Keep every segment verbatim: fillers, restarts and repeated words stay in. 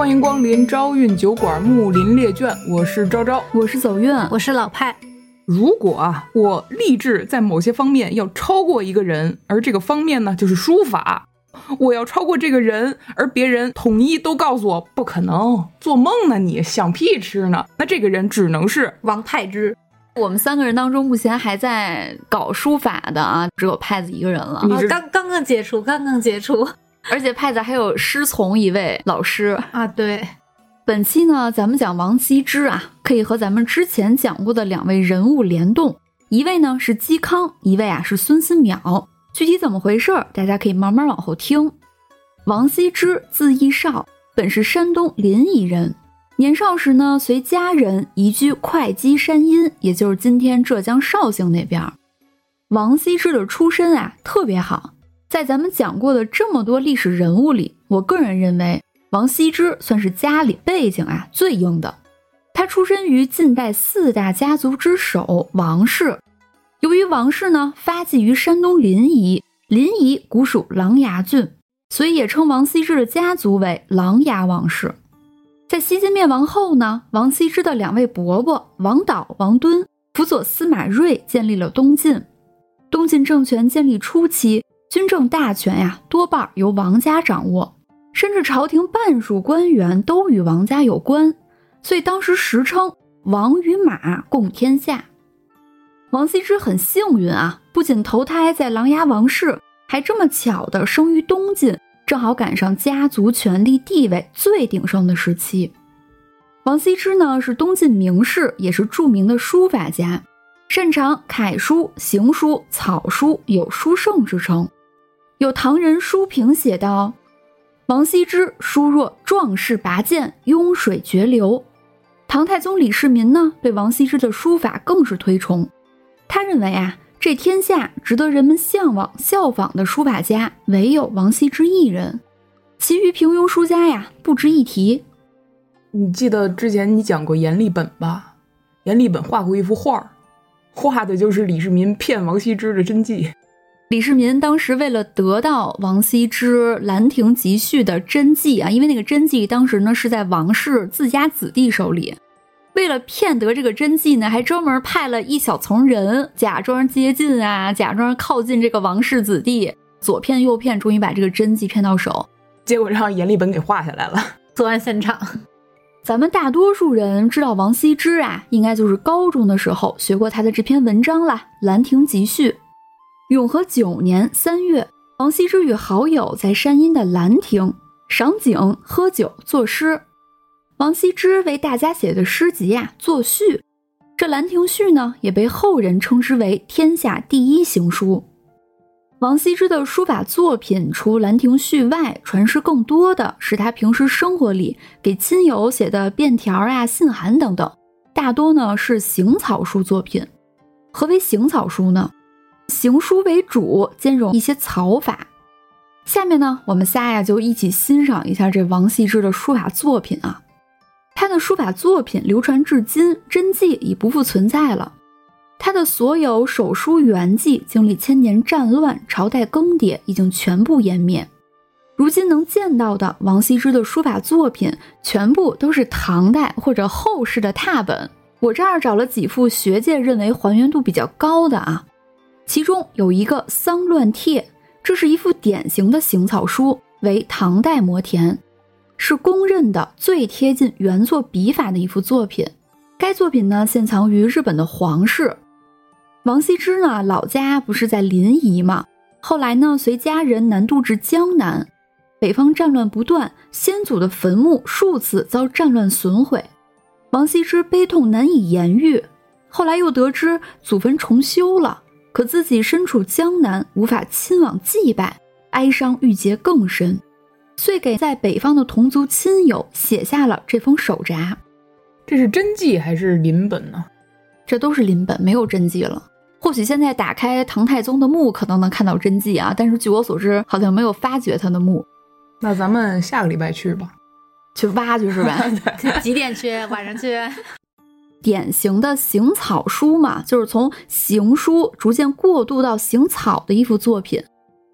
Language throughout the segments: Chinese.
欢迎光临朝韵酒馆木林列卷，我是昭昭， 我是走运， 我是老派。 如果啊，我立志在某些方面要超过一个人，而这个方面呢就是书法，我要超过这个人，而别人统一都告诉我不可能，做梦呢你想屁吃呢，那这个人只能是王派之。 我们三个人当中目前还在搞书法的啊，只有派子一个人了。 啊、刚刚刚接触刚刚接触而且派子还有师从一位老师啊。对， 本期呢咱们讲王羲之啊，可以和咱们之前讲过的两位人物联动，一位呢是嵇康，一位啊是孙思邈。具体怎么回事大家可以慢慢往后听。王羲之字逸绍，本是山东临沂人，年少时呢随家人移居会稽山阴，也就是今天浙江绍兴那边。王羲之的出身啊特别好，在咱们讲过的这么多历史人物里，我个人认为王羲之算是家里背景啊最硬的。他出身于近代四大家族之首王氏，由于王氏呢发迹于山东临沂，临沂古属琅琊郡，所以也称王羲之的家族为琅琊王氏。在西晋灭亡后呢，王羲之的两位伯伯王导、王敦辅佐司马睿建立了东晋。东晋政权建立初期，军政大权呀多半由王家掌握，甚至朝廷半数官员都与王家有关，所以当时时称王与马共天下。王羲之很幸运啊，不仅投胎在琅琊王氏，还这么巧的生于东晋，正好赶上家族权力地位最鼎盛的时期。王羲之呢是东晋名士，也是著名的书法家，擅长楷书、行书、草书，有书圣之称。有唐人书评写道，王羲之书若壮士拔剑，雍水绝流。唐太宗李世民呢对王羲之的书法更是推崇，他认为啊，这天下值得人们向往效仿的书法家唯有王羲之一人，其余平庸书家呀不值一提。 你记得之前你讲过阎立本吧？阎立本画过一幅画，画的就是李世民骗王羲之的真迹。 李世民当时为了得到王羲之《兰亭集序》的真迹啊，因为那个真迹当时呢是在王氏自家子弟手里，为了骗得这个真迹呢，还专门派了一小丛人假装接近啊，假装靠近这个王氏子弟，左骗右骗，终于把这个真迹骗到手， 结果让阎立本给画下来了， 作案现场。 咱们大多数人知道王羲之啊，应该就是高中的时候学过他的这篇文章啦，《兰亭集序》。永和九年三月，王羲之与好友在山阴的兰亭赏景、喝酒、作诗。王羲之为大家写的诗集啊作序，这《兰亭序》呢也被后人称之为天下第一行书。王羲之的书法作品除《兰亭序》外，传世更多的是他平时生活里给亲友写的便条啊、信函等等，大多呢是行草书作品。何为行草书呢？行书为主，兼容一些草法。下面呢，我们仨呀就一起欣赏一下这王羲之的书法作品啊。他的书法作品流传至今，真迹已不复存在了。他的所有手书原迹经历千年战乱、朝代更迭，已经全部湮灭。如今能见到的王羲之的书法作品，全部都是唐代或者后世的拓本。我这儿找了几幅学界认为还原度比较高的啊。其中有一个《丧乱帖》，这是一幅典型的行草书，为唐代摹填，是公认的最贴近原作笔法的一幅作品。该作品呢现藏于日本的皇室。王羲之呢老家不是在临沂吗？后来呢随家人南渡至江南，北方战乱不断，先祖的坟墓数次遭战乱损毁，王羲之悲痛难以言喻。后来又得知祖坟重修了，可自己身处江南，无法亲往祭拜，哀伤郁结更深，遂给在北方的同族亲友写下了这封手札。 这是真迹还是临本呢？ 这都是临本，没有真迹了。或许现在打开唐太宗的墓可能能看到真迹啊，但是据我所知好像没有发掘他的墓。 那咱们下个礼拜去吧， 去挖去是吧？ 几点去？晚上去？ 典型的行草书嘛，就是从行书逐渐过渡到行草的一幅作品。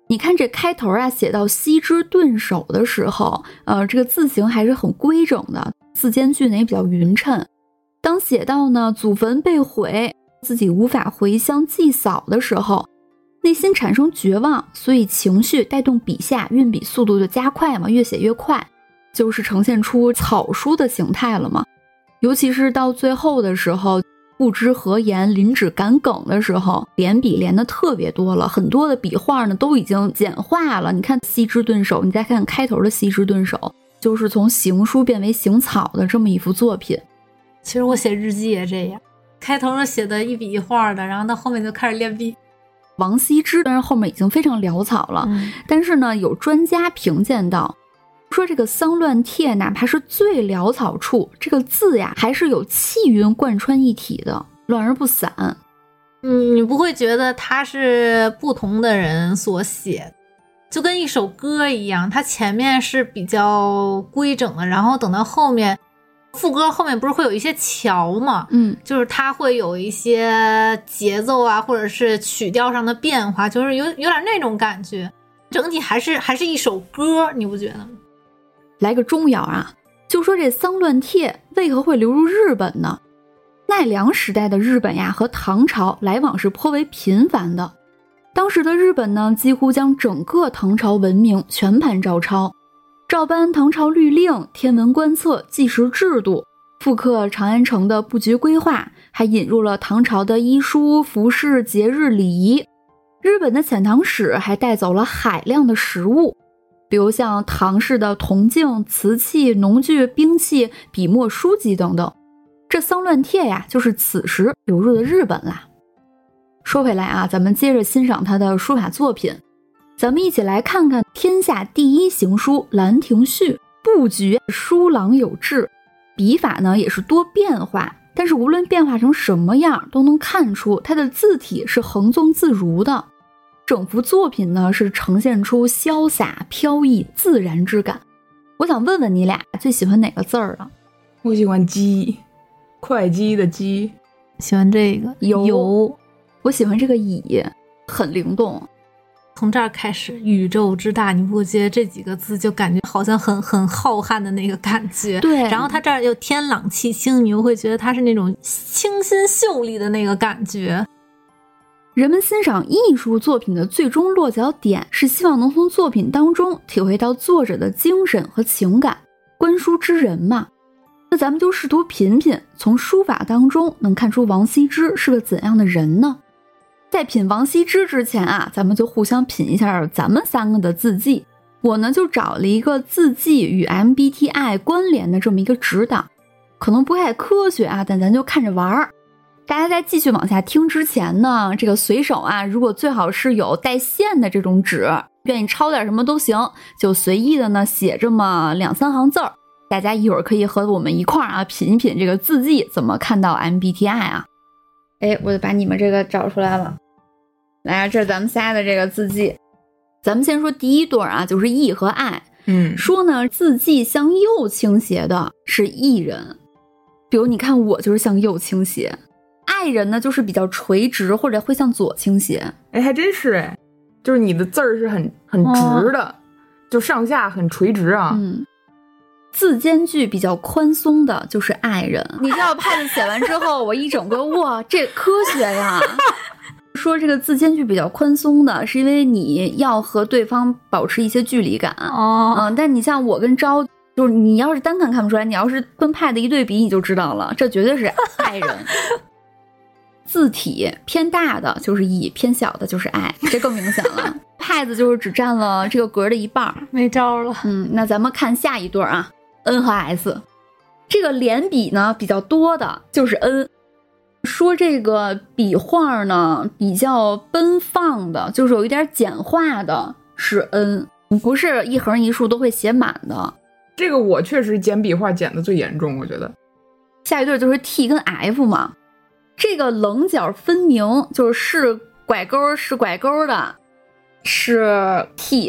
你看这开头啊，写到西之顿首的时候，呃，这个字形还是很规整的，字间距呢也比较匀称。当写到呢祖坟被毁，自己无法回乡祭扫的时候，内心产生绝望，所以情绪带动笔下运笔速度就加快嘛，越写越快，就是呈现出草书的形态了嘛。尤其是到最后的时候，不知何言，临止赶梗的时候，连笔连的特别多了，很多的笔画呢都已经简化了。你看西之顿首，你再看开头的西之顿首，就是从行书变为行草的这么一幅作品。 其实我写日记也这样，开头写的一笔一画的，然后到后面就开始练笔。 王羲之当然后面已经非常潦草了、嗯、但是呢有专家评鉴到说，这个丧乱帖哪怕是最潦草处，这个字呀还是有气韵贯穿一体的，乱而不散。 嗯，你不会觉得它是不同的人所写，就跟一首歌一样，它前面是比较规整的，然后等到后面副歌后面不是会有一些桥嘛， 嗯， 就是它会有一些节奏啊，或者是曲调上的变化，就是有有点那种感觉，整体还是还是一首歌，你不觉得吗？ 来个中谣啊，就说这丧乱帖为何会流入日本呢？奈良时代的日本呀和唐朝来往是颇为频繁的，当时的日本呢几乎将整个唐朝文明全盘照抄，照搬唐朝律令、天文观测、计时制度，复刻长安城的布局规划，还引入了唐朝的医书、服饰、节日礼仪。日本的遣唐使还带走了海量的食物，比如像唐式的铜镜、瓷器、农具、兵器、笔墨、书籍等等。这丧乱帖呀，就是此时流入的日本啦。说回来啊，咱们接着欣赏他的书法作品。咱们一起来看看天下第一行书《兰亭序》，布局疏朗有致，笔法呢也是多变化，但是无论变化成什么样，都能看出它的字体是横纵自如的。整幅作品呢是呈现出潇洒飘逸自然之感。我想问问你俩最喜欢哪个字儿啊？ 我喜欢鸡，会稽的鸡。 喜欢这个游， 游我喜欢这个乙，很灵动。 从这儿开始，宇宙之大，你不觉得这几个字就感觉好像很很浩瀚的那个感觉？ 对。 然后它这儿又天朗气清，你又会觉得它是那种清新秀丽的那个感觉。 人们欣赏艺术作品的最终落脚点，是希望能从作品当中体会到作者的精神和情感，观书知人嘛。那咱们就试图品品，从书法当中能看出王羲之是个怎样的人呢？在品王羲之之前啊，咱们就互相品一下咱们三个的字迹。我呢就找了一个字迹与 M B T I 关联的这么一个指导，可能不太科学啊，但咱就看着玩儿。大家在继续往下听之前呢，这个随手啊，如果最好是有带线的这种纸，愿意抄点什么都行，就随意的呢写这么两三行字儿。大家一会儿可以和我们一块儿啊品一品这个字迹怎么看到 M B T I 啊。哎，我就把你们这个找出来了。来，这是咱们仨的这个字迹。咱们先说第一对啊，就是义和爱。 嗯， 说呢字迹向右倾斜的是义人，比如你看我就是向右倾斜。爱人呢就是比较垂直或者会向左倾斜。 哎，还真是哎，就是你的字儿是很很直的、哦、就上下很垂直啊。 嗯，字间距比较宽松的就是爱人。你知道派子写完之后我一整个哇这科学呀。说这个字间距比较宽松的是因为你要和对方保持一些距离感哦， 嗯，但你像我跟昭，就是你要是单看看不出来，你要是跟派的一对比你就知道了，这绝对是爱人。字体偏大的就是义，偏小的就是爱，这更明显了。派子就是只占了这个格的一半， 没招了。 嗯，那咱们看下一对啊 ，N 和 S。这个连笔呢比较多的就是 N。说这个笔画呢比较奔放的，就是有一点简化的是 N， 不是一横一竖都会写满的。 这个我确实剪笔画剪的最严重，我觉得。 下一对就是 T 跟 F 嘛，这个棱角分明，就是是拐钩是拐钩的，是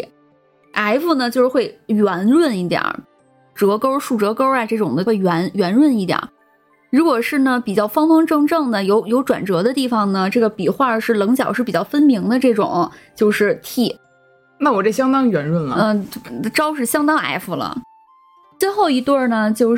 T。F 呢就是会圆润一点，折钩、竖折钩啊这种的会圆圆润一点。如果是呢比较方方正正的有有转折的地方呢，这个笔画是棱角是比较分明的这种就是 T。 那我这相当圆润了。 嗯、呃，招是相当 F 了。最后一对呢，就是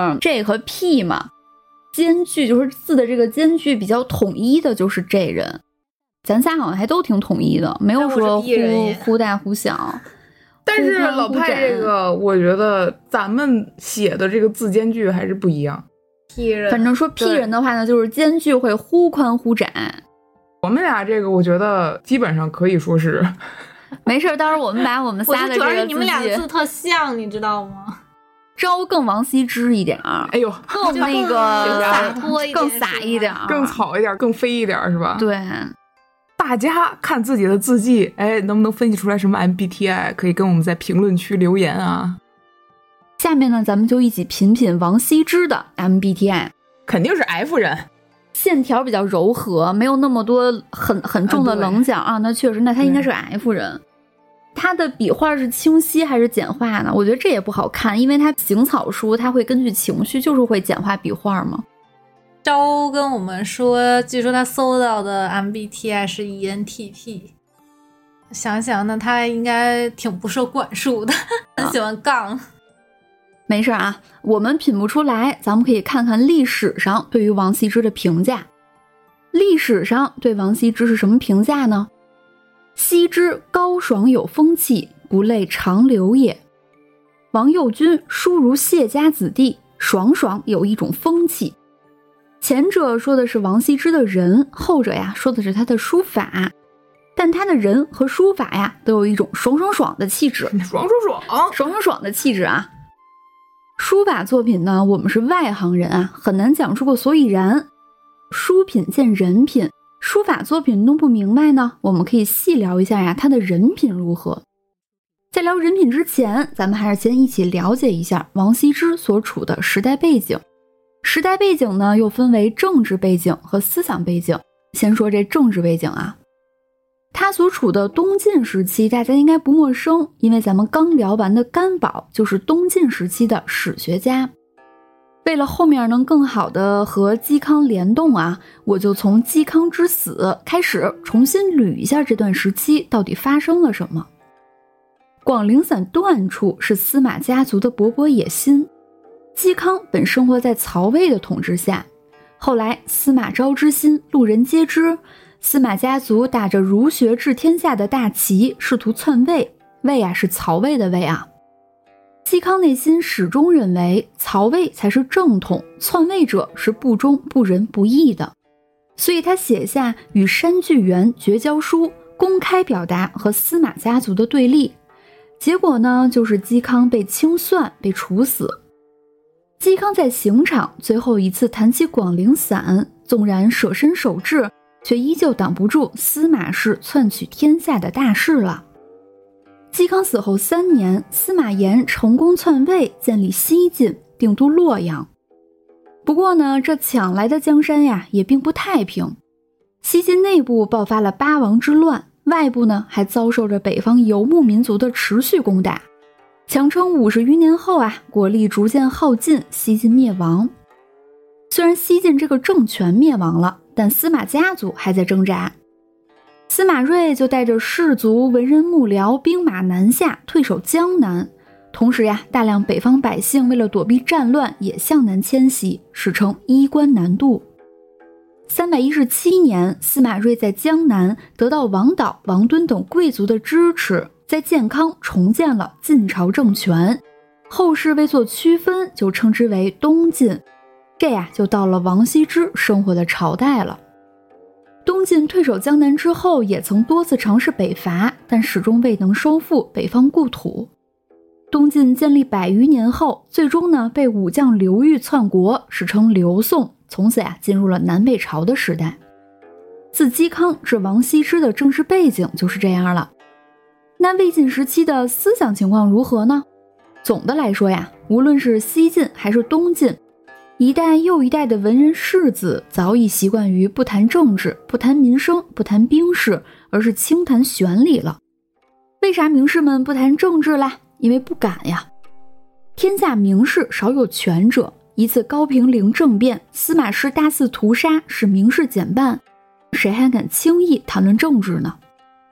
J 和 P 嘛，间距就是字的这个间距比较统一的，就是 J 人。咱仨好像还都挺统一的，没有说忽忽大忽小。 但是老派这个，我觉得咱们写的这个字间距还是不一样。 P 人， 反正说 P 人的话呢，就是间距会忽宽忽窄。 我们俩这个，我觉得基本上可以说是没事，到时候我们把我们仨的这个字， 主要是你们俩字特像，你知道吗？ 招更王羲之一点儿， 哎呦， 更那个洒脱一点， 更洒一点， 更草一点，更飞一点，是吧？ 对。 大家看自己的字迹，哎，能不能分析出来什么 M B T I？ 可以跟我们在评论区留言啊。 下面呢，咱们就一起品品王羲之的 M B T I， 肯定是 F 人， 线条比较柔和，没有那么多很很重的棱角 啊, 啊。那确实，那他应该是 F 人。他的笔画是清晰还是简化呢？我觉得这也不好看，因为他行草书，他会根据情绪，就是会简化笔画嘛。 招跟我们说，据说他搜到的 M B T I 是 E N T P。想想呢，他应该挺不受管束的，很喜欢杠。 没事啊，我们品不出来，咱们可以看看历史上对于王羲之的评价。历史上对王羲之是什么评价呢？羲之高爽有风气，不类长流也。王右军书如谢家子弟，爽爽有一种风气。前者说的是王羲之的人，后者呀说的是他的书法，但他的人和书法呀都有一种爽爽爽的气质， 爽爽爽爽爽爽的气质啊。书法作品呢，我们是外行人啊，很难讲出个所以然。书品见人品，书法作品弄不明白呢，我们可以细聊一下呀，他的人品如何。在聊人品之前，咱们还是先一起了解一下王羲之所处的时代背景。时代背景呢，又分为政治背景和思想背景。先说这政治背景啊，他所处的东晋时期，大家应该不陌生，因为咱们刚聊完的干宝就是东晋时期的史学家。为了后面能更好的和嵇康联动啊，我就从嵇康之死开始，重新捋一下这段时期到底发生了什么。广陵散断处是司马家族的勃勃野心。嵇康本生活在曹魏的统治下，后来司马昭之心，路人皆知，司马家族打着儒学治天下的大旗，试图篡魏。魏啊，是曹魏的魏啊。嵇康内心始终认为曹魏才是正统，篡魏者是不忠不仁不义的，所以他写下与山巨源绝交书，公开表达和司马家族的对立。结果呢，就是嵇康被清算，被处死。嵇康在刑场最后一次谈起广陵散，纵然舍身守志，却依旧挡不住司马氏篡取天下的大势了。嵇康死后三年，司马炎成功篡魏，建立西晋，定都洛阳。不过呢，这抢来的江山呀，也并不太平。西晋内部爆发了八王之乱，外部呢还遭受着北方游牧民族的持续攻打。强撑五十余年后啊，国力逐渐耗尽，西晋灭亡。虽然西晋这个政权灭亡了，但司马家族还在挣扎。司马睿就带着士族、文人幕僚兵马南下，退守江南。同时呀，大量北方百姓为了躲避战乱，也向南迁徙，史称衣冠南渡。三百一十七年，司马睿在江南得到王导、王敦等贵族的支持，在建康重建了晋朝政权，后世为做区分，就称之为东晋。这呀，就到了王羲之生活的朝代了。东晋退守江南之后，也曾多次尝试北伐，但始终未能收复北方故土。东晋建立百余年后，最终呢被武将刘裕篡国，史称刘宋，从此呀进入了南北朝的时代。自嵇康至王羲之的政治背景就是这样了。那魏晋时期的思想情况如何呢？总的来说呀，无论是西晋还是东晋，一代又一代的文人士子早已习惯于不谈政治，不谈民生，不谈兵事，而是轻谈玄理了。为啥名士们不谈政治啦？因为不敢呀。天下名士少有权者，一次高平陵政变，司马师大肆屠杀，使名士减半，谁还敢轻易谈论政治呢？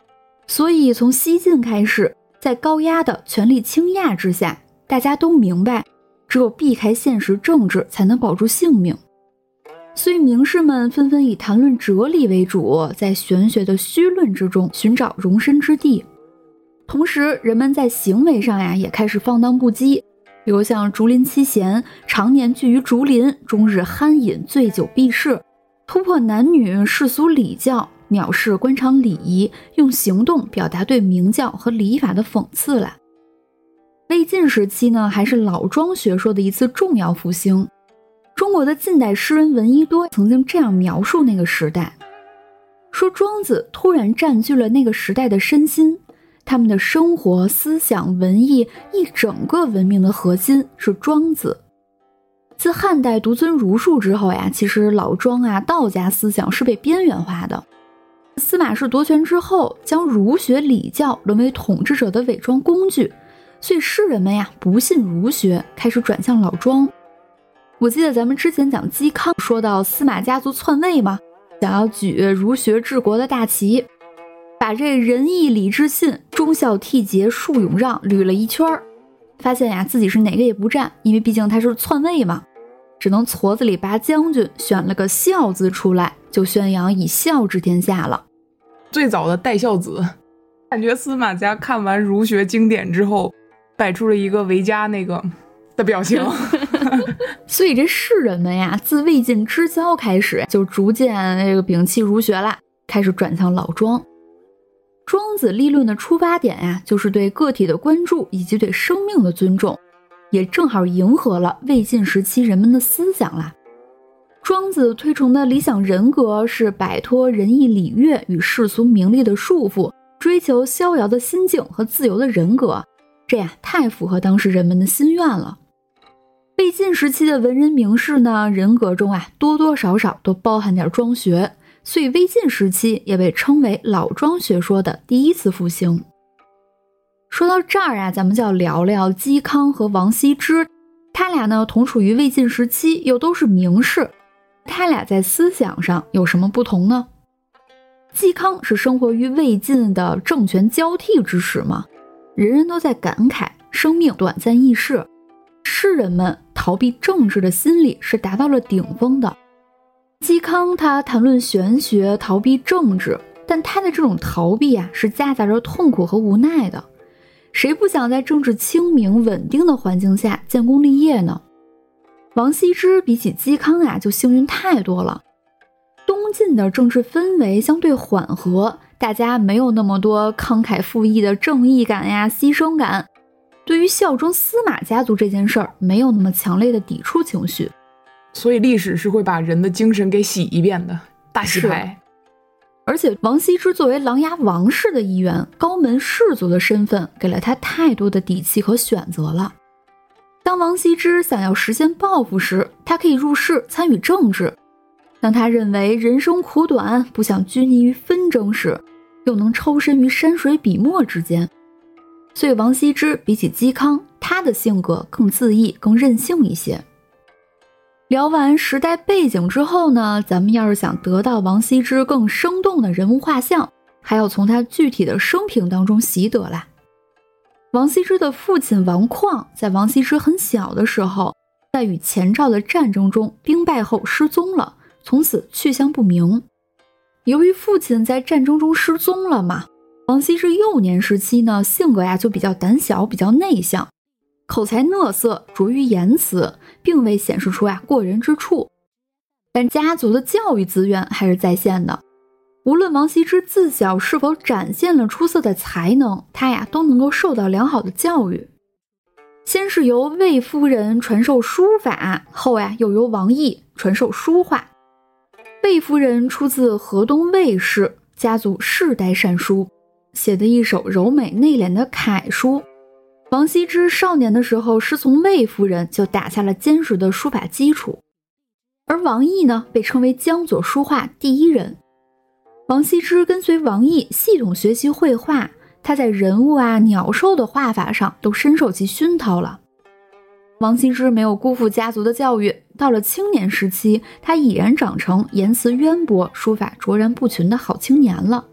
所以从西晋开始，在高压的权力倾轧之下，大家都明白，只有避开现实政治才能保住性命。所以名士们纷纷以谈论哲理为主，在玄学的虚论之中寻找容身之地。同时人们在行为上呀也开始放荡不羁，比如像竹林七贤常年居于竹林，终日酣饮醉酒避世，突破男女世俗礼教，藐视官场礼仪，用行动表达对明教和礼法的讽刺了。魏晋时期呢，还是老庄学说的一次重要复兴。中国的近代诗人闻一多曾经这样描述那个时代，说庄子突然占据了那个时代的身心，他们的生活、思想、文艺一整个文明的核心是庄子。自汉代独尊儒术之后呀，其实老庄啊、道家思想是被边缘化的。司马氏夺权之后，将儒学礼教沦为统治者的伪装工具，所以士人们呀不信儒学，开始转向老庄。我记得咱们之前讲嵇康说到司马家族篡位嘛，想要举儒学治国的大旗，把这仁义礼智信、忠孝悌节恕勇让捋了一圈，发现呀自己是哪个也不占，因为毕竟他是篡位嘛，只能矬子里拔将军，选了个孝字出来，就宣扬以孝治天下了。 最早的代孝子，感觉司马家看完儒学经典之后，摆出了一个维嘉那个的表情。 所以这士人们呀，自魏晋之交开始，就逐渐这个摒弃儒学了，开始转向老庄。庄子立论的出发点呀，就是对个体的关注以及对生命的尊重，也正好迎合了魏晋时期人们的思想啦。庄子推崇的理想人格是摆脱仁义礼乐与世俗名利的束缚，追求逍遥的心境和自由的人格，这呀太符合当时人们的心愿了。魏晋时期的文人名士呢，人格中啊多多少少都包含点庄学，所以魏晋时期也被称为老庄学说的第一次复兴。说到这儿啊，咱们就要聊聊嵇康和王羲之，他俩呢同处于魏晋时期，又都是名士，他俩在思想上有什么不同呢？嵇康是生活于魏晋的政权交替之时嘛，人人都在感慨生命短暂易逝，士人们逃避政治的心理是达到了顶峰的。嵇康他谈论玄学，逃避政治，但他的这种逃避啊，是夹杂着痛苦和无奈的。谁不想在政治清明稳定的环境下建功立业呢？王羲之比起嵇康啊，就幸运太多了。东晋的政治氛围相对缓和，大家没有那么多慷慨赴义的正义感呀、牺牲感，对于效忠司马家族这件事儿没有那么强烈的抵触情绪。 所以历史是会把人的精神给洗一遍的，大洗牌。 而且王羲之作为琅琊王氏的一员，高门士族的身份给了他太多的底气和选择了。当王羲之想要实现抱负时，他可以入仕参与政治；当他认为人生苦短，不想拘泥于纷争时，又能抽身于山水笔墨之间。所以王羲之比起嵇康，他的性格更恣意、更任性一些。聊完时代背景之后呢，咱们要是想得到王羲之更生动的人物画像，还要从他具体的生平当中习得来。王羲之的父亲王旷在王羲之很小的时候，在与前赵的战争中兵败后失踪了，从此去向不明。由于父亲在战争中失踪了嘛，王羲之幼年时期呢，性格呀就比较胆小，比较内向，口才讷塞，拙于言辞，并未显示出啊过人之处。但家族的教育资源还是在线的，无论王羲之自小是否展现了出色的才能，他呀都能够受到良好的教育。先是由魏夫人传授书法，后呀又由王毅传授书画。魏夫人出自河东魏氏，家族世代善书，写的一手柔美内敛的楷书。王羲之少年的时候师从魏夫人，就打下了坚实的书法基础。而王毅呢，被称为江左书画第一人。王羲之跟随王毅系统学习绘画，他在人物啊、鸟兽的画法上都深受其熏陶了。王羲之没有辜负家族的教育，到了青年时期，他已然长成言辞渊博、书法卓然不群的好青年了，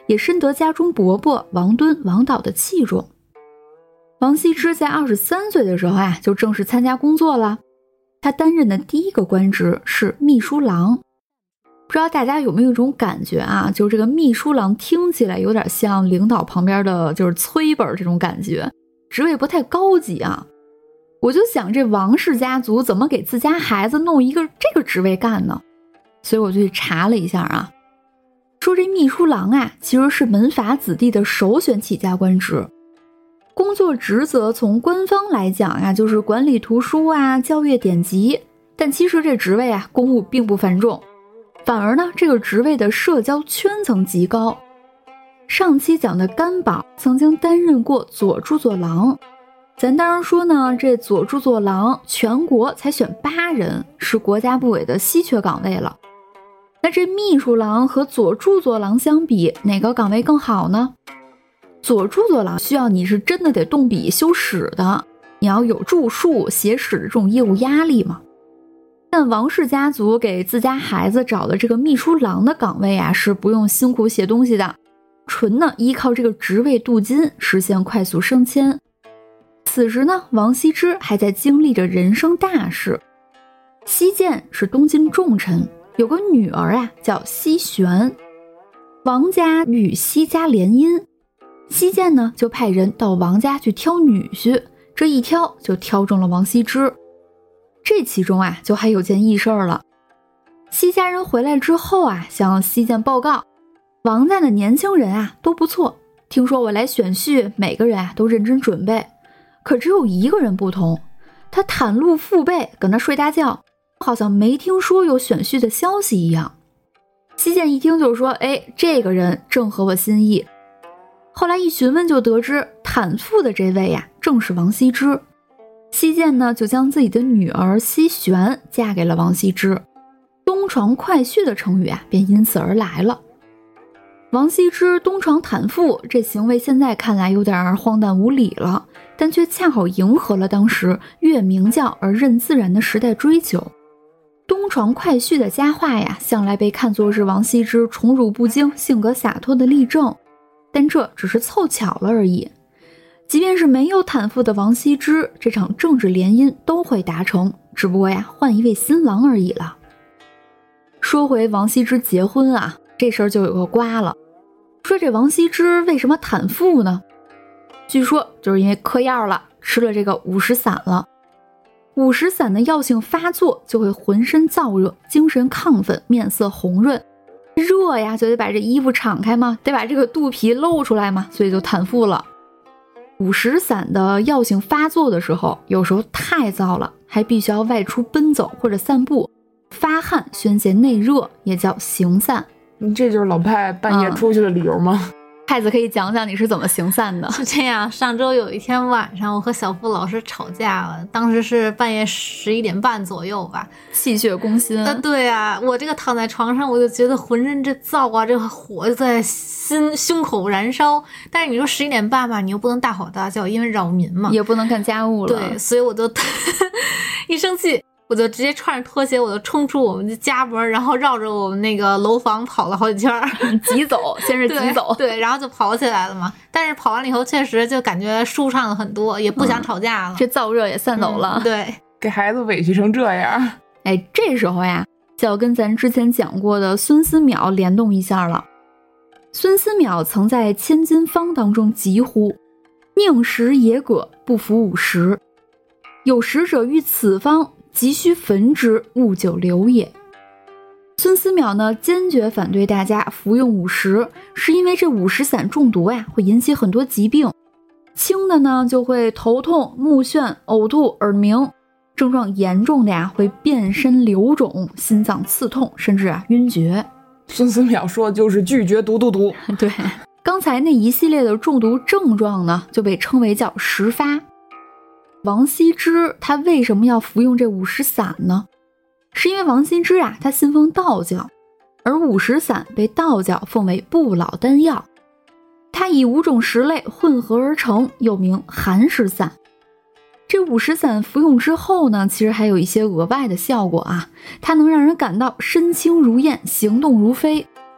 也深得家中伯伯王敦、王导的器重。王羲之在二十三岁的时候啊，就正式参加工作了。他担任的第一个官职是秘书郎。不知道大家有没有一种感觉啊，就是这个秘书郎听起来有点像领导旁边的就是催本这种感觉，职位不太高级啊。我就想这王氏家族怎么给自家孩子弄一个这个职位干呢？所以我就去查了一下啊，说这秘书郎啊，其实是门阀子弟的首选起家官职。工作职责从官方来讲啊，就是管理图书啊、校阅典籍，但其实这职位啊，公务并不繁重，反而呢，这个职位的社交圈层极高。上期讲的甘宝曾经担任过左著作郎，咱当然说呢，这左著作郎全国才选八人，是国家部委的稀缺岗位了。那这秘书郎和左著作郎相比，哪个岗位更好呢？左著作郎需要你是真的得动笔修史的，你要有著述写史的这种业务压力嘛。但王氏家族给自家孩子找的这个秘书郎的岗位啊，是不用辛苦写东西的，纯呢依靠这个职位镀金实现快速升迁。此时呢，王羲之还在经历着人生大事。羲建是东晋重臣，有个女儿啊叫羲璇，王家与羲家联姻，羲建呢就派人到王家去挑女婿，这一挑就挑中了王羲之。这其中啊就还有件异事了。羲家人回来之后啊，向羲建报告，王家的年轻人啊都不错，听说我来选婿，每个人啊都认真准备，可只有一个人不同，他袒露父辈，搁那睡大觉，好像没听说有选婿的消息一样。羲建一听就说，哎，这个人正合我心意。后来一询问就得知，袒腹的这位呀、啊，正是王羲之。羲建呢，就将自己的女儿羲璇嫁给了王羲之，东床快婿的成语啊，便因此而来了。王羲之东床袒腹，这行为现在看来有点荒诞无理了，但却恰好迎合了当时越明教而任自然的时代追求。东床快婿的佳话呀，向来被看作是王羲之宠辱不惊、性格洒脱的例证，但这只是凑巧了而已。即便是没有袒腹的王羲之，这场政治联姻都会达成，只不过呀，换一位新郎而已了。说回王羲之结婚啊，这事儿就有个瓜了。说这王羲之为什么袒腹呢？据说就是因为嗑药了，吃了这个五石散了。五石散的药性发作，就会浑身燥热，精神亢奋，面色红润。热呀，就得把这衣服敞开嘛，得把这个肚皮露出来嘛，所以就袒腹了。五石散的药性发作的时候，有时候太燥了，还必须要外出奔走或者散步，发汗宣泄内热，也叫行散。 这就是老派半夜出去的理由吗？ 嗯，太子可以讲讲你是怎么行散的？ 是这样，上周有一天晚上，我和小付老师吵架了，当时是半夜十一点半左右吧， 气血攻心。 呃，对啊，我这个躺在床上，我就觉得浑身这燥啊，这个火就在心胸口燃烧。但是你说十一点半吧，你又不能大吼大叫，因为扰民嘛， 也不能干家务了。 对，所以我就一生气，我就直接穿着拖鞋，我就冲出我们的家门，然后绕着我们那个楼房跑了好几圈儿， 急走，先是急走， 对，对，然后就跑起来了嘛。但是跑完了以后，确实就感觉舒畅了很多，也不想吵架了， 嗯、这燥热也散走了、 嗯。对， 给孩子委屈成这样， 哎，这时候呀，就要跟咱之前讲过的孙思邈联动一下了。孙思邈曾在《千金方》当中疾呼：“宁食野葛，不服五十。有食者于此方。”急需焚之，勿久留也。孙思邈呢，坚决反对大家服用五石，是因为这五石散中毒呀，会引起很多疾病。轻的呢，就会头痛、目眩、呕吐、耳鸣；症状严重的呀，会遍身流肿、心脏刺痛，甚至啊晕厥。 孙思邈说的就是拒绝毒毒毒。 对，刚才那一系列的中毒症状呢，就被称为叫石发。王羲之他为什么要服用这五石散呢？是因为王羲之啊，他信奉道教，而五石散被道教奉为不老丹药，它以五种石类混合而成，又名寒石散。这五石散服用之后呢，其实还有一些额外的效果啊，它能让人感到身轻如燕，行动如飞。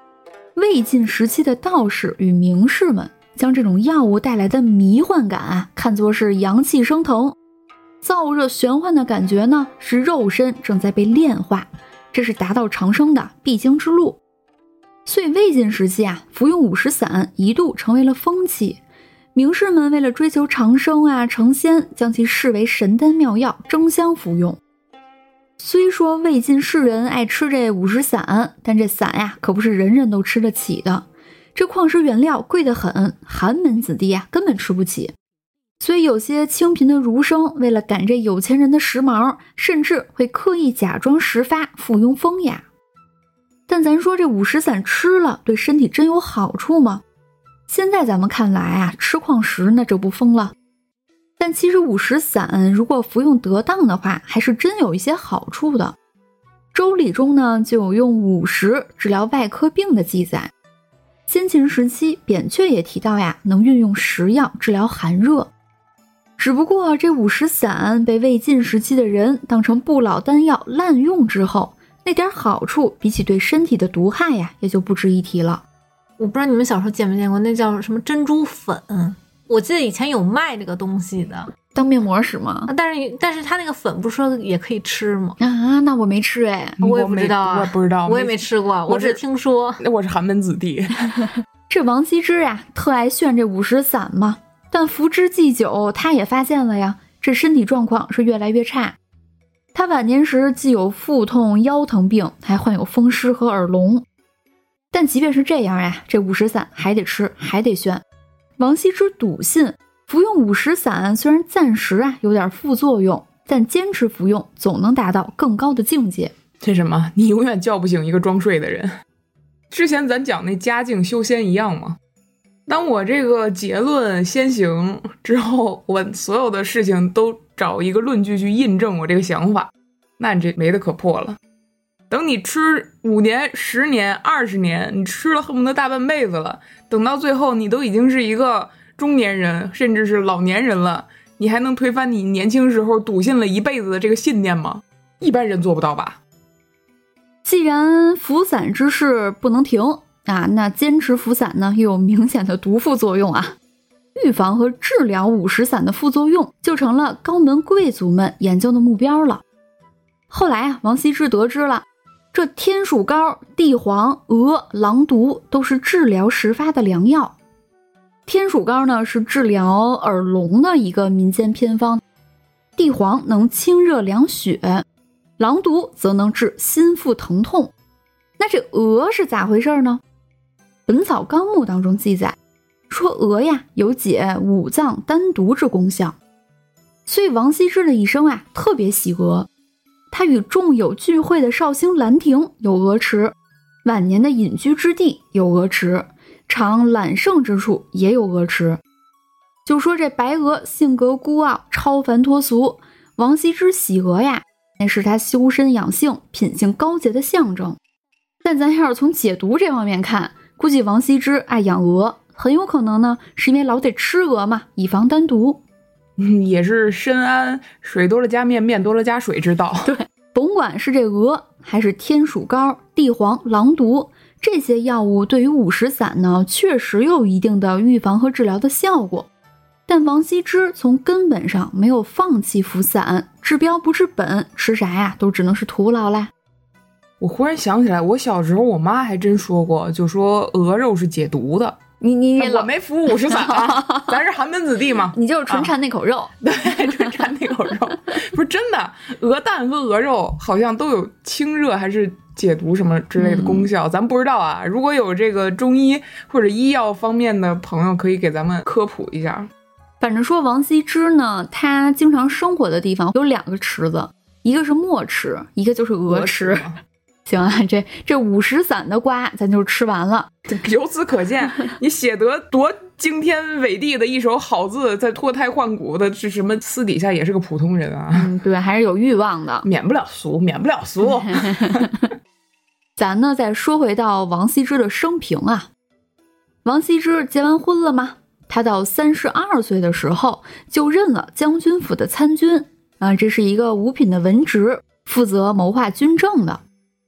魏晋时期的道士与名士们将这种药物带来的迷幻感啊，看作是阳气升腾，燥热玄幻的感觉呢，是肉身正在被炼化，这是达到长生的必经之路。所以魏晋时期啊，服用五石散一度成为了风气，名士们为了追求长生啊成仙，将其视为神丹妙药，争相服用。虽说魏晋士人爱吃这五石散，但这散呀可不是人人都吃得起的，这矿石原料贵得很，寒门子弟啊根本吃不起。所以有些清贫的儒生为了赶这有钱人的时髦，甚至会刻意假装石发附庸风雅。但咱说这五石散吃了对身体真有好处吗？现在咱们看来啊，吃矿石那就不疯了。但其实五石散如果服用得当的话，还是真有一些好处的。周礼中呢就有用五石治疗外科病的记载。先秦时期扁鹊也提到呀，能运用石药治疗寒热。只不过这五石散被魏晋时期的人当成不老丹药滥用之后，那点好处比起对身体的毒害呀，也就不值一提了。 我不知道你们小时候见没见过，那叫什么珍珠粉，我记得以前有卖这个东西的， 当面膜使吗？ 啊、但是但是它那个粉不是说也可以吃吗？ 啊，那我没吃哎， 我也不知道啊， 我不知道， 我也没吃过，我只听说。 我是寒门子弟。 这王羲之呀，特爱炫这五石散嘛，但服之既久，他也发现了呀，这身体状况是越来越差。他晚年时既有腹痛、腰疼病，还患有风湿和耳聋。但即便是这样呀，这五石散还得吃，还得炫。王羲之笃信，服用五石散虽然暂时啊有点副作用，但坚持服用总能达到更高的境界。 这什么？你永远叫不醒一个装睡的人。之前咱讲那嘉靖修仙一样吗？当我这个结论先行之后，我所有的事情都找一个论据去印证我这个想法，那你这没得可破了。等你吃五年、十年、二十年，你吃了恨不得大半辈子了，等到最后你都已经是一个中年人，甚至是老年人了，你还能推翻你年轻时候笃信了一辈子的这个信念吗？一般人做不到吧。 既然服散之事不能停啊，那坚持服散呢又有明显的毒副作用啊。预防和治疗五石散的副作用就成了高门贵族们研究的目标了。后来啊，王羲之得知了这天鼠膏、地黄、鹅、狼毒都是治疗石发的良药。天鼠膏呢是治疗耳聋的一个民间偏方，地黄能清热凉血，狼毒则能治心腹疼痛。那这鹅是咋回事呢？本草纲目当中记载说，鹅呀有解五脏丹毒之功效，所以王羲之的一生啊特别喜鹅。他与众友聚会的绍兴兰亭有鹅池，晚年的隐居之地有鹅池，常揽胜之处也有鹅池。就说这白鹅性格孤傲，超凡脱俗，王羲之喜鹅呀，那是他修身养性、品性高洁的象征。但咱要是从解读这方面看，估计王羲之爱养鹅，很有可能呢是因为老得吃鹅嘛，以防丹毒。 嗯，也是深谙水多了加面，面多了加水之道。 对，甭管是这鹅还是天鼠膏、地黄、狼毒，这些药物对于五石散呢，确实有一定的预防和治疗的效果。但王羲之从根本上没有放弃服散，治标不治本，吃啥呀都只能是徒劳啦。 我忽然想起来，我小时候我妈还真说过，就说鹅肉是解毒的。 你你我没服五石散啊，咱是寒门子弟嘛， 你就是纯馋那口肉。 啊、对，纯馋那口肉。不是真的，鹅蛋和鹅肉好像都有清热还是解毒什么之类的功效，嗯、咱不知道啊。如果有这个中医或者医药方面的朋友，可以给咱们科普一下。 反正说王羲之呢，他经常生活的地方有两个池子，一个是墨池，一个就是鹅池。行啊，这这五石散的瓜咱就吃完了。 由此可见，你写得多惊天伟地的一手好字，在脱胎换骨的是什么？私底下也是个普通人啊。 嗯，对，还是有欲望的， 免不了俗，免不了俗。 咱呢再说回到王羲之的生平啊。王羲之结完婚了吗？他到三十二岁的时候就任了将军府的参军啊，这是一个五品的文职，负责谋划军政的。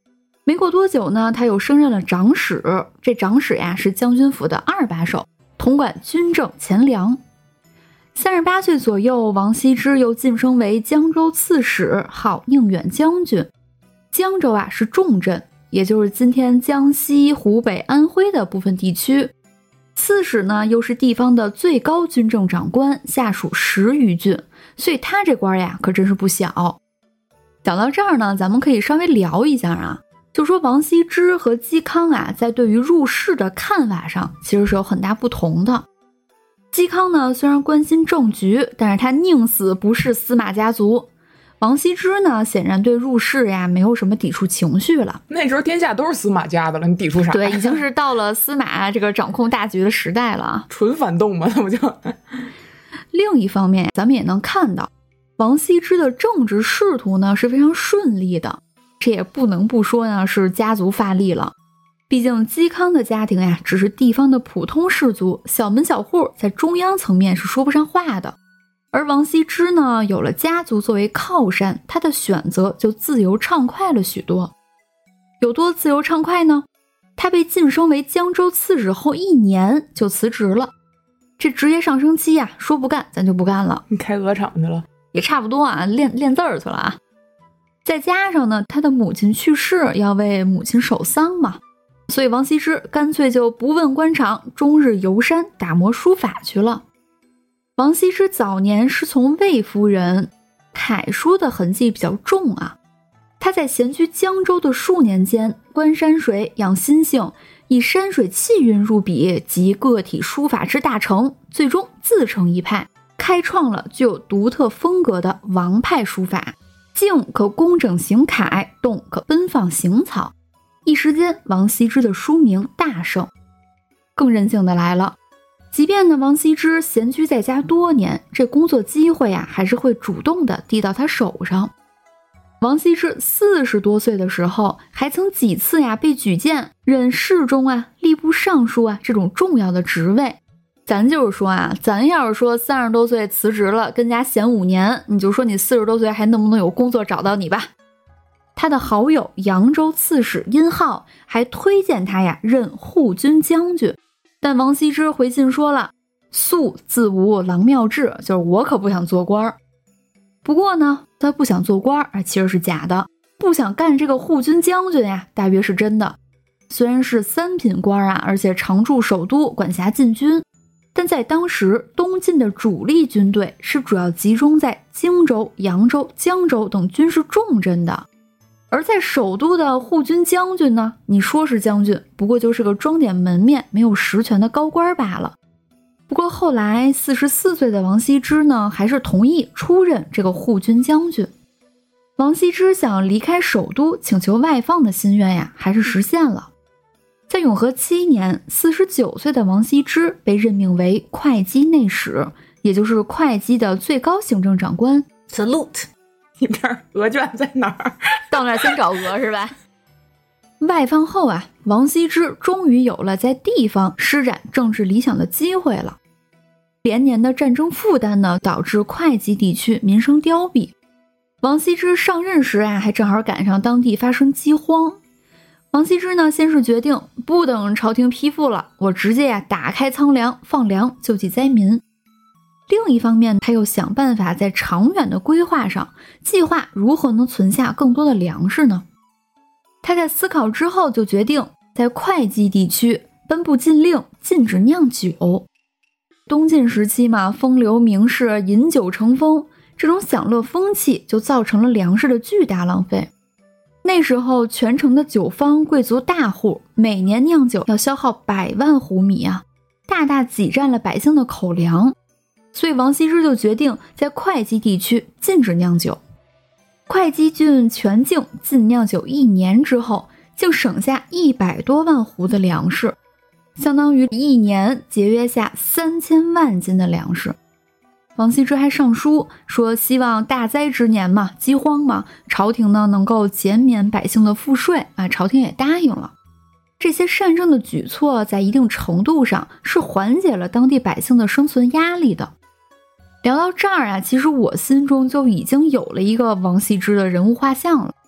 没过多久呢，他又升任了长史，这长史呀是将军府的二把手，统管军政钱粮。三十八岁左右，王羲之又晋升为江州刺史，号宁远将军。江州啊是重镇，也就是今天江西、湖北、安徽的部分地区。刺史呢又是地方的最高军政长官，下属十余郡，所以他这官呀可真是不小。讲到这儿呢，咱们可以稍微聊一下啊，就说王羲之和嵇康啊，在对于入仕的看法上其实是有很大不同的。嵇康呢虽然关心政局，但是他宁死不仕司马家族。王羲之呢显然对入仕呀没有什么抵触情绪了。 那时候天下都是司马家的了，你抵触啥？ 对，已经是到了司马这个掌控大局的时代了啊， 纯反动嘛，那不就。 另一方面，咱们也能看到王羲之的政治仕途呢是非常顺利的，这也不能不说呢是家族发力了。毕竟嵇康的家庭呀只是地方的普通士族，小门小户，在中央层面是说不上话的。而王羲之呢有了家族作为靠山，他的选择就自由畅快了许多。有多自由畅快呢？他被晋升为江州刺史后一年就辞职了。这职业上升期呀，说不干咱就不干了。 你开鹅厂去了？ 也差不多啊，练练字儿去了啊。再加上呢，他的母亲去世，要为母亲守丧嘛，所以王羲之干脆就不问官场，终日游山打磨书法去了。王羲之早年是从魏夫人，楷书的痕迹比较重啊。他在闲居江州的数年间，观山水，养心性，以山水气韵入笔，集个体书法之大成，最终自成一派，开创了具有独特风格的王派书法。静可工整行楷，动可奔放行草。一时间，王羲之的书名大盛。更任性的来了，即便呢王羲之闲居在家多年，这工作机会啊还是会主动的递到他手上。王羲之四十多岁的时候，还曾几次呀被举荐任侍中啊、吏部尚书啊这种重要的职位。咱就是说啊，咱要是说三十多岁辞职了，跟家闲五年，你就说你四十多岁还能不能有工作找到你吧。他的好友扬州刺史殷浩还推荐他呀任护军将军，但王羲之回信说了，素自无郎庙志，就是我可不想做官。不过呢，他不想做官啊，其实是假的，不想干这个护军将军呀，大约是真的。虽然是三品官啊，而且常驻首都，管辖禁军，但在当时东晋的主力军队是主要集中在荆州、扬州、江州等军事重镇的。而在首都的护军将军呢，你说是将军，不过就是个装点门面没有实权的高官罢了。不过后来四十四岁的王羲之呢，还是同意出任这个护军将军。王羲之想离开首都请求外放的心愿呀，还是实现了。在永和七年，四十九岁的王羲之被任命为会稽内史，也就是会稽的最高行政长官。 Salute。 你这儿鹅卷在哪儿？ 到那儿先找鹅是吧？外放后啊，王羲之终于有了在地方施展政治理想的机会了。连年的战争负担呢，导致会稽地区民生凋敝。王羲之上任时啊，还正好赶上当地发生饥荒。王羲之呢，先是决定不等朝廷批复了，我直接呀、啊、打开仓粮放粮救济灾民。另一方面，他又想办法在长远的规划上计划如何能存下更多的粮食呢？他在思考之后就决定在会稽地区颁布禁令，禁止酿酒。东晋时期嘛，风流名士饮酒成风，这种享乐风气就造成了粮食的巨大浪费。那时候全城的酒坊贵族大户每年酿酒要消耗百万斛米啊，大大挤占了百姓的口粮。所以王羲之就决定在会稽地区禁止酿酒。会稽郡全境禁酿酒一年之后，竟省下一百多万斛的粮食，相当于一年节约下三千万斤的粮食。王羲之还上书说，希望大灾之年嘛，饥荒嘛，朝廷呢能够减免百姓的赋税啊，朝廷也答应了。这些善政的举措在一定程度上是缓解了当地百姓的生存压力的。聊到这儿啊，其实我心中就已经有了一个王羲之的人物画像了。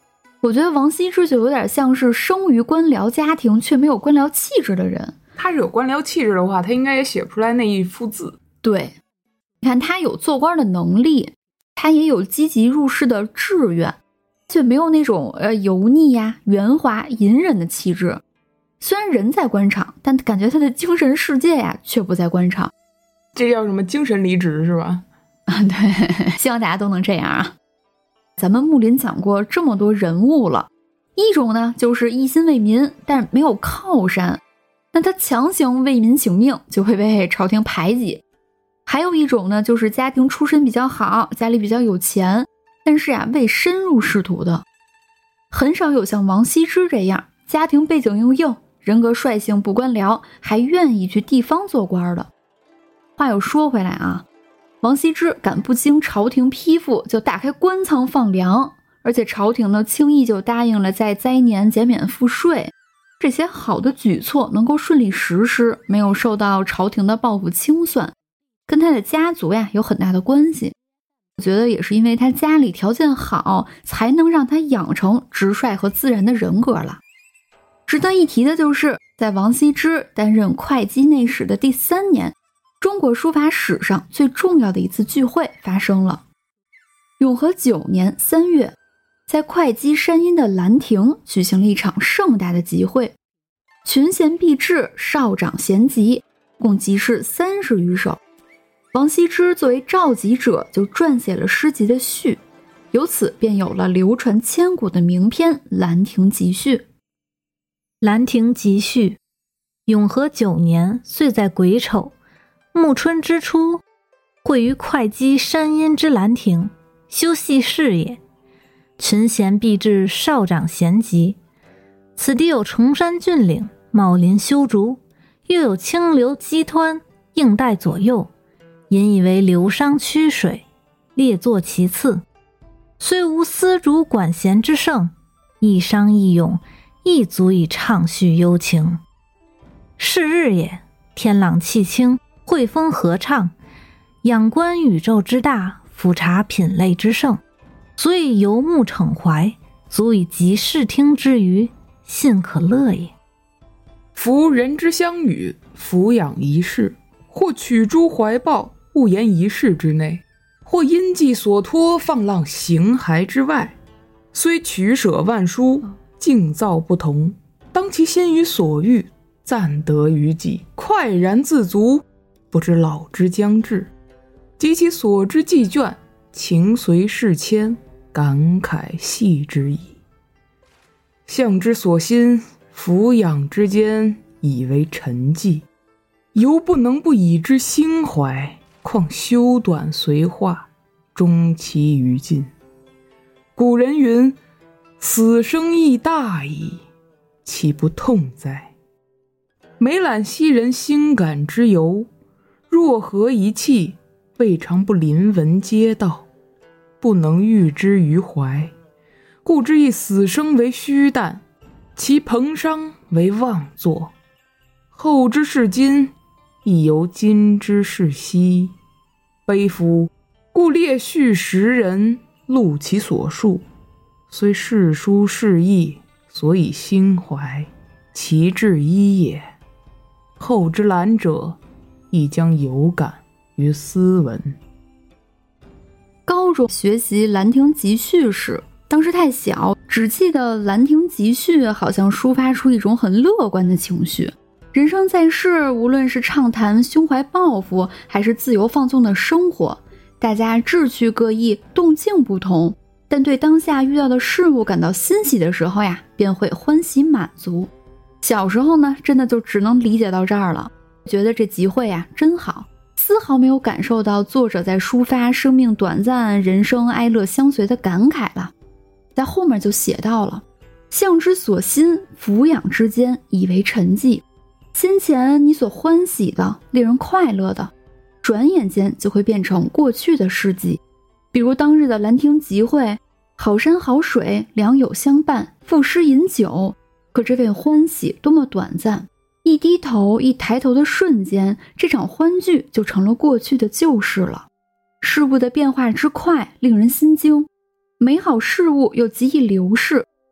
我觉得王羲之就有点像是生于官僚家庭却没有官僚气质的人。 他是有官僚气质的话，他应该也写不出来那一幅字。 对，你看他有做官的能力，他也有积极入仕的志愿，却没有那种呃油腻呀、圆滑、隐忍的气质。虽然人在官场，但感觉他的精神世界呀却不在官场。 这叫什么精神离职是吧？ 啊，对，希望大家都能这样啊。咱们木林讲过这么多人物了，一种呢就是一心为民，但没有靠山，那他强行为民请命就会被朝廷排挤。还有一种呢，就是家庭出身比较好，家里比较有钱，但是啊未深入仕途的。很少有像王羲之这样家庭背景又硬，人格率性不官僚，还愿意去地方做官的。话又说回来啊，王羲之敢不经朝廷批复就打开官仓放粮，而且朝廷呢轻易就答应了在灾年减免赋税，这些好的举措能够顺利实施，没有受到朝廷的报复清算，跟他的家族呀有很大的关系。我觉得也是因为他家里条件好，才能让他养成直率和自然的人格了。值得一提的就是，在王羲之担任会稽内史的第三年，中国书法史上最重要的一次聚会发生了。永和九年三月，在会稽山阴的兰亭举行了一场盛大的集会，群贤毕至，少长咸集，共集市三十余首。王羲之作为召集者，就撰写了诗集的序，由此便有了流传千古的名篇《兰亭集序》。 兰亭集序，永和九年，岁在癸丑，暮春之初，会于会稽山阴之兰亭，修禊事也。群贤毕至，少长咸集。此地有崇山峻岭，茂林修竹，又有清流激湍，映带左右，引以为流觞曲水，列坐其次。虽无丝竹管弦之盛，一觞一咏，亦足以畅叙幽情。是日也，天朗气清，惠风和畅，仰观宇宙之大，俯察品类之盛，所以游目骋怀，足以集视听之娱，信可乐也。 夫人之相与，俯仰一世，或取诸怀抱，勿言一室之内，或因寄所托，放浪形骸之外，虽取舍万殊，境造不同，当其先于所欲，暂得于己，快然自足，不知老之将至，及其所之既倦，情随事迁，感慨系之矣。向之所欣，俯仰之间，以为沉寂，犹不能不以之心怀，况修短随化，终其于尽。古人云：死生亦大矣，岂不痛哉？每览昔人心感之由，若何一气，未尝不临文嗟悼，不能喻之于怀，故之以死生为虚诞，其彭殇为妄作。后之视今，亦犹今之视昔。悲夫！故列叙时人，录其所述，虽世书事义，所以心怀，其志一也。后之览者，亦将有感于斯文。 高中学习《兰亭集序》时，当时太小，只记得《兰亭集序》好像抒发出一种很乐观的情绪。人生在世，无论是畅谈胸怀抱负，还是自由放纵的生活，大家志趣各异，动静不同，但对当下遇到的事物感到欣喜的时候呀，便会欢喜满足。小时候呢，真的就只能理解到这儿了，觉得这集会呀真好，丝毫没有感受到作者在抒发生命短暂，人生哀乐相随的感慨了。在后面就写到了：向之所欣，俯仰之间，以为沉寂。先前你所欢喜的，令人快乐的，转眼间就会变成过去的事迹。比如当日的兰亭集会，好山好水，良友相伴，赋诗饮酒，可这份欢喜多么短暂，一低头一抬头的瞬间，这场欢聚就成了过去的旧事了。事物的变化之快令人心惊，美好事物又极易流逝，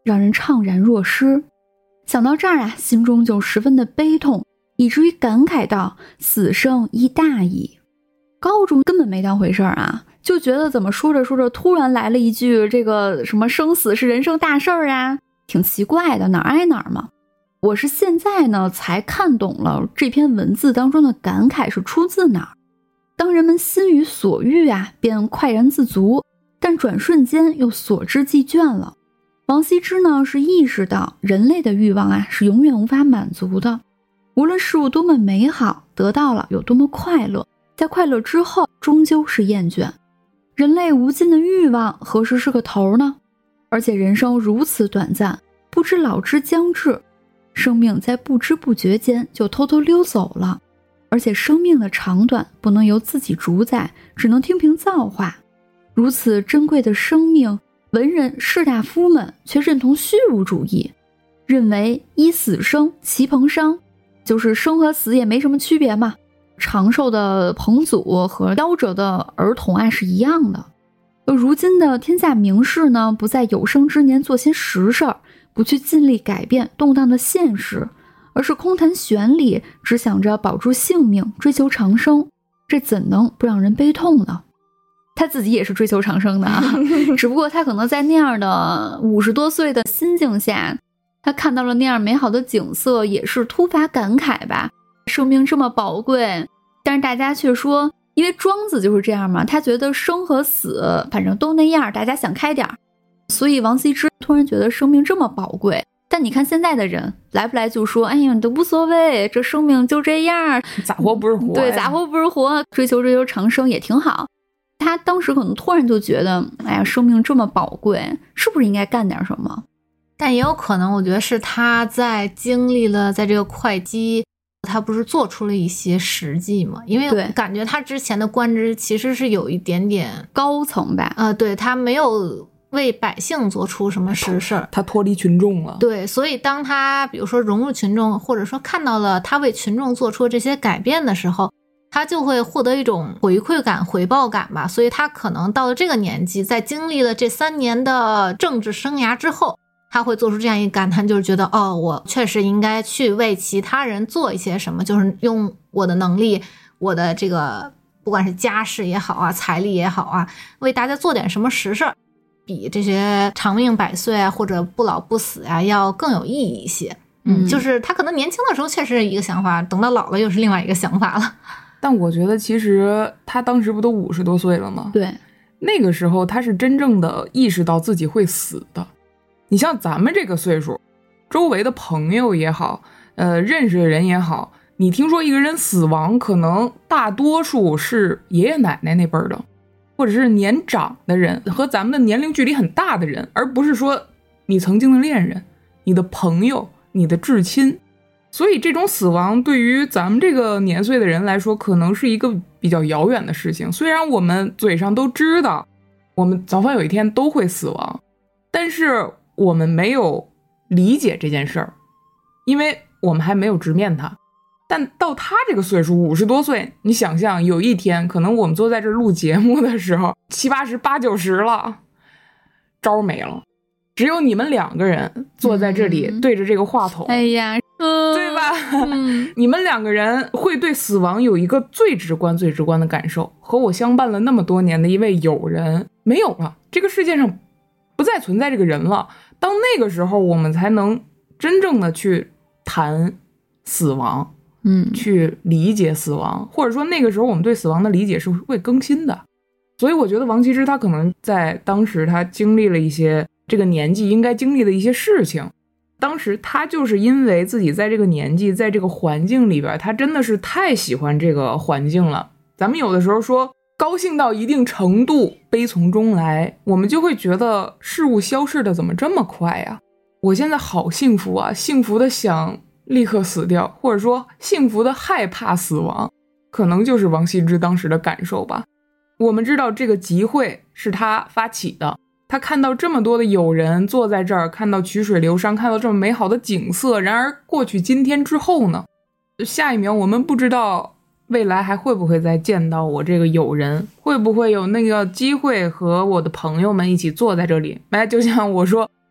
让人怅然若失。想到这儿啊，心中就十分的悲痛，以至于感慨道：死生亦大矣。高中根本没当回事儿啊，就觉得怎么说着说着突然来了一句这个什么生死是人生大事儿啊，挺奇怪的，哪儿挨哪儿嘛。我是现在呢才看懂了这篇文字当中的感慨是出自哪儿。当人们心于所欲啊，便快然自足，但转瞬间又所之既倦了。王羲之呢是意识到人类的欲望啊是永远无法满足的，无论事物多么美好，得到了有多么快乐，在快乐之后终究是厌倦。人类无尽的欲望何时是个头呢？而且人生如此短暂，不知老之将至，生命在不知不觉间就偷偷溜走了。而且生命的长短不能由自己主宰，只能听凭造化。如此珍贵的生命，文人士大夫们却认同虚无主义，认为依死生其朋伤，就是生和死也没什么区别嘛。长寿的彭祖和夭折的儿童啊是一样的。而如今的天下名士呢，不在有生之年做些实事儿，不去尽力改变动荡的现实，而是空谈玄理，只想着保住性命，追求长生，这怎能不让人悲痛呢？他自己也是追求长生的啊，只不过他可能在那样的五十多岁的心境下，他看到了那样美好的景色，也是突发感慨吧。生命这么宝贵，但是大家却说，因为庄子就是这样嘛，他觉得生和死反正都那样，大家想开点，所以王羲之突然觉得生命这么宝贵。但你看现在的人来不来就说，哎呀，都无所谓，这生命就这样， 咋活不是活， 对，咋活不是活，追求追求长生也挺好。他当时可能突然就觉得，哎呀，生命这么宝贵，是不是应该干点什么？ 但也有可能，我觉得是他在经历了在这个会稽，他不是做出了一些实际嘛？因为感觉他之前的官职其实是有一点点高层吧， 呃，对，他没有为百姓做出什么实事， 他脱离群众了。 对，所以当他比如说融入群众，或者说看到了他为群众做出这些改变的时候，他就会获得一种回馈感、回报感吧。所以他可能到了这个年纪，在经历了这三年的政治生涯之后，他会做出这样一个感叹，就是觉得哦，我确实应该去为其他人做一些什么，就是用我的能力，我的这个不管是家世也好啊，财力也好啊，为大家做点什么实事，比这些长命百岁啊或者不老不死啊要更有意义一些。嗯，就是他可能年轻的时候确实是一个想法，等到老了又是另外一个想法了。 但我觉得其实他当时不都五十多岁了吗？ 对， 那个时候他是真正的意识到自己会死的。你像咱们这个岁数，周围的朋友也好，呃，认识的人也好，你听说一个人死亡，可能大多数是爷爷奶奶那辈儿的，或者是年长的人，和咱们的年龄距离很大的人，而不是说你曾经的恋人、你的朋友、你的至亲。所以这种死亡对于咱们这个年岁的人来说，可能是一个比较遥远的事情。虽然我们嘴上都知道我们早晚有一天都会死亡，但是我们没有理解这件事儿，因为我们还没有直面它。但到他这个岁数五十多岁，你想象有一天可能我们坐在这录节目的时候七八十八九十了，招没了，只有你们两个人坐在这里、嗯、对着这个话筒， 哎呀，嗯、 对吧、嗯、你们两个人会对死亡有一个最直观最直观的感受。和我相伴了那么多年的一位友人没有了，这个世界上不再存在这个人了。当那个时候我们才能真正的去谈死亡， 嗯， 去理解死亡，或者说那个时候我们对死亡的理解是会更新的。所以我觉得王羲之他可能在当时他经历了一些这个年纪应该经历的一些事情，当时他就是因为自己在这个年纪在这个环境里边，他真的是太喜欢这个环境了。咱们有的时候说高兴到一定程度悲从中来，我们就会觉得事物消逝的怎么这么快呀、啊、我现在好幸福啊，幸福的想立刻死掉，或者说幸福的害怕死亡，可能就是王羲之当时的感受吧。我们知道这个集会是他发起的，他看到这么多的友人坐在这儿，看到曲水流觞，看到这么美好的景色，然而过去今天之后呢，下一秒我们不知道未来还会不会再见到我这个友人，会不会有那个机会和我的朋友们一起坐在这里。哎，就像我说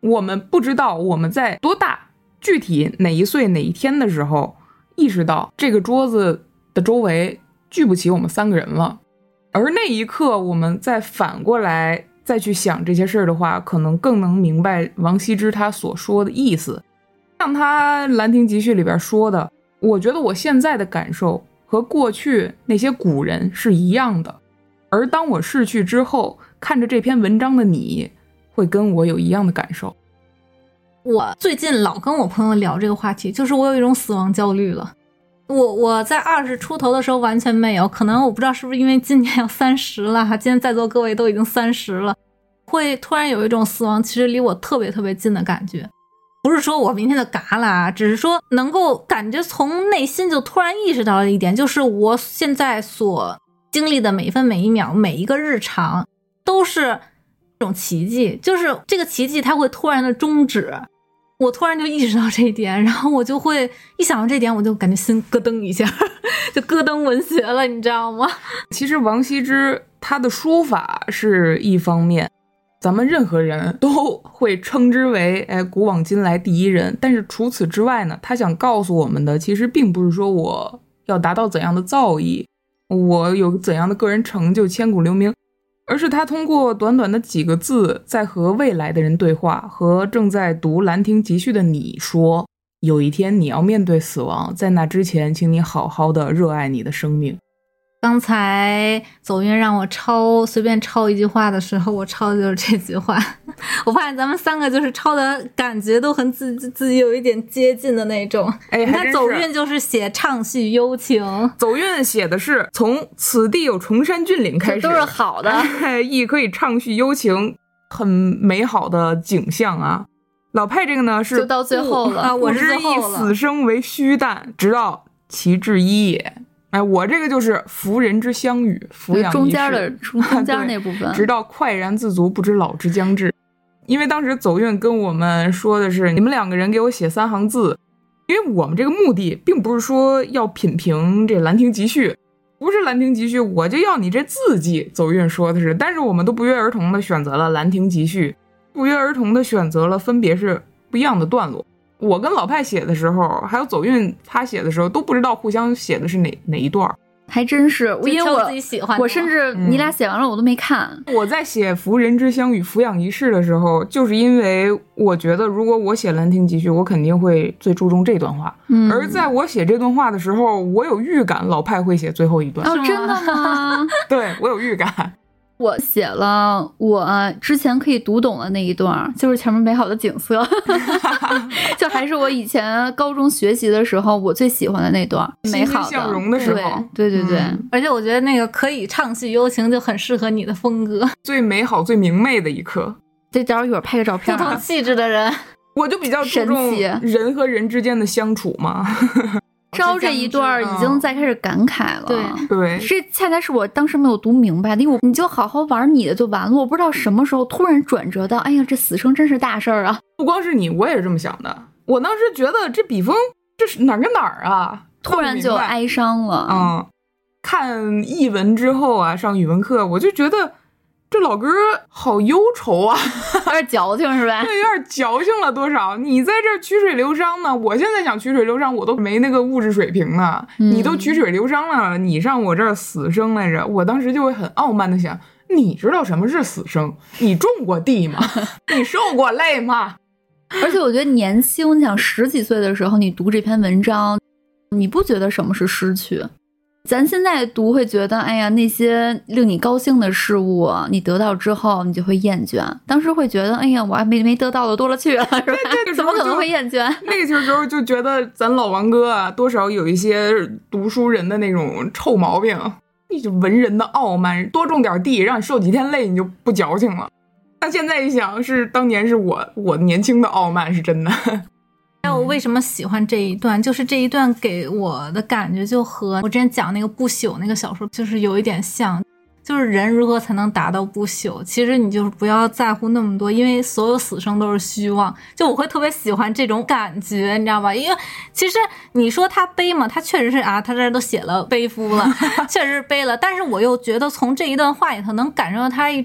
我们不知道我们在多大，具体哪一岁哪一天的时候意识到这个桌子的周围聚不起我们三个人了，而那一刻我们再反过来再去想这些事儿的话，可能更能明白王羲之他所说的意思。像他《兰亭集序》里边说的，我觉得我现在的感受和过去那些古人是一样的，而当我逝去之后，看着这篇文章的你会跟我有一样的感受。 我最近老跟我朋友聊这个话题，就是我有一种死亡焦虑了。我我在二十出头的时候完全没有，可能我不知道是不是因为今年要三十了，今天在座各位都已经三十了，会突然有一种死亡其实离我特别特别近的感觉。不是说我明天就嘎了，只是说能够感觉从内心就突然意识到了一点，就是我现在所经历的每一分每一秒每一个日常都是一种奇迹，就是这个奇迹它会突然的终止。我突然就意识到这一点，然后我就会一想到这一点我就感觉心咯噔一下，就咯噔文学了，你知道吗？ 其实王羲之他的书法是一方面，咱们任何人都会称之为哎古往今来第一人，但是除此之外呢，他想告诉我们的其实并不是说我要达到怎样的造诣，我有怎样的个人成就千古留名，而是他通过短短的几个字在和未来的人对话，和正在读《兰亭集序》的你说，有一天你要面对死亡，在那之前请你好好的热爱你的生命。 刚才走运让我抄随便抄一句话的时候，我抄的就是这句话。我发现咱们三个就是抄的感觉都很自自己有一点接近的那种。 哎， 你看走运就是写畅叙幽情， 走运写的是从此地有崇山峻岭开始， 都是好的， 哎，亦可以畅叙幽情，很美好的景象啊。老派这个呢是就到最后了啊，我是最后了。 以死生为虚诞，直到其至一也。哎，我这个就是夫人之相与，俯仰一世， 中间的中间那部分， 直到快然自足，不知老之将至。因为当时走运跟我们说的是，你们两个人给我写三行字，因为我们这个目的并不是说要品评这《兰亭集序》，不是《兰亭集序》我就要你这字迹。走运说的是，但是我们都不约而同的选择了《兰亭集序》，不约而同的选择了分别是不一样的段落。我跟老派写的时候，还有走运他写的时候，都不知道互相写的是哪哪一段。 还真是，因为我自己喜欢， 我甚至你俩写完了我都没看。 嗯、我在写夫人之相与，俯仰一世的时候，就是因为我觉得如果我写《兰亭集序》，我肯定会最注重这段话。嗯，而在我写这段话的时候，我有预感老派会写最后一段。 哦，真的吗？ 对，我有预感。 我写了我之前可以读懂的那一段，就是前面美好的景色就还是我以前高中学习的时候我最喜欢的那段美好的相融的时候。 对对对对、 嗯、而且我觉得那个可以畅叙幽情就很适合你的风格， 最美好最明媚的一刻。 这待会儿一会儿拍个照片、啊、 不同气质的人， 我就比较注重人和人之间的相处嘛。 招这一段已经在开始感慨了， 对对， 这恰恰是我当时没有读明白的，因为你就好好玩你的就完了，我不知道什么时候突然转折到，哎呀，这死生真是大事儿啊！ 不光是你，我也是这么想的。我当时觉得这笔锋这是哪儿跟哪儿啊， 突然就哀伤了。 嗯，看译文之后啊，上语文课我就觉得这老哥好忧愁啊， 有点矫情是吧？ 对，有点矫情了多少？你在这儿曲水流觞呢，我现在想曲水流觞，我都没那个物质水平呢。嗯、你都曲水流觞了，你上我这儿死生来着，我当时就会很傲慢的想，你知道什么是死生？你种过地吗？你受过累吗？ 而且我觉得年轻，你想十几岁的时候，你读这篇文章，你不觉得什么是失去？咱现在读会觉得，哎呀，那些令你高兴的事物，你得到之后，你就会厌倦。当时会觉得，哎呀，我还没没得到的多了去了，是吧？怎么可能会厌倦？ 那个时候就觉得咱老王哥啊，多少有一些读书人的那种臭毛病，你就文人的傲慢，多种点地，让你受几天累，你就不矫情了。但现在一想，是当年是我我年轻的傲慢，是真的。 我为什么喜欢这一段，就是这一段给我的感觉就和我之前讲那个不朽那个小说就是有一点像，就是人如何才能达到不朽，其实你就是不要在乎那么多，因为所有死生都是虚妄。就我会特别喜欢这种感觉，你知道吧？因为其实你说他悲嘛，他确实是啊，他这都写了悲夫了确实是悲了，但是我又觉得从这一段话里头能感受到他一种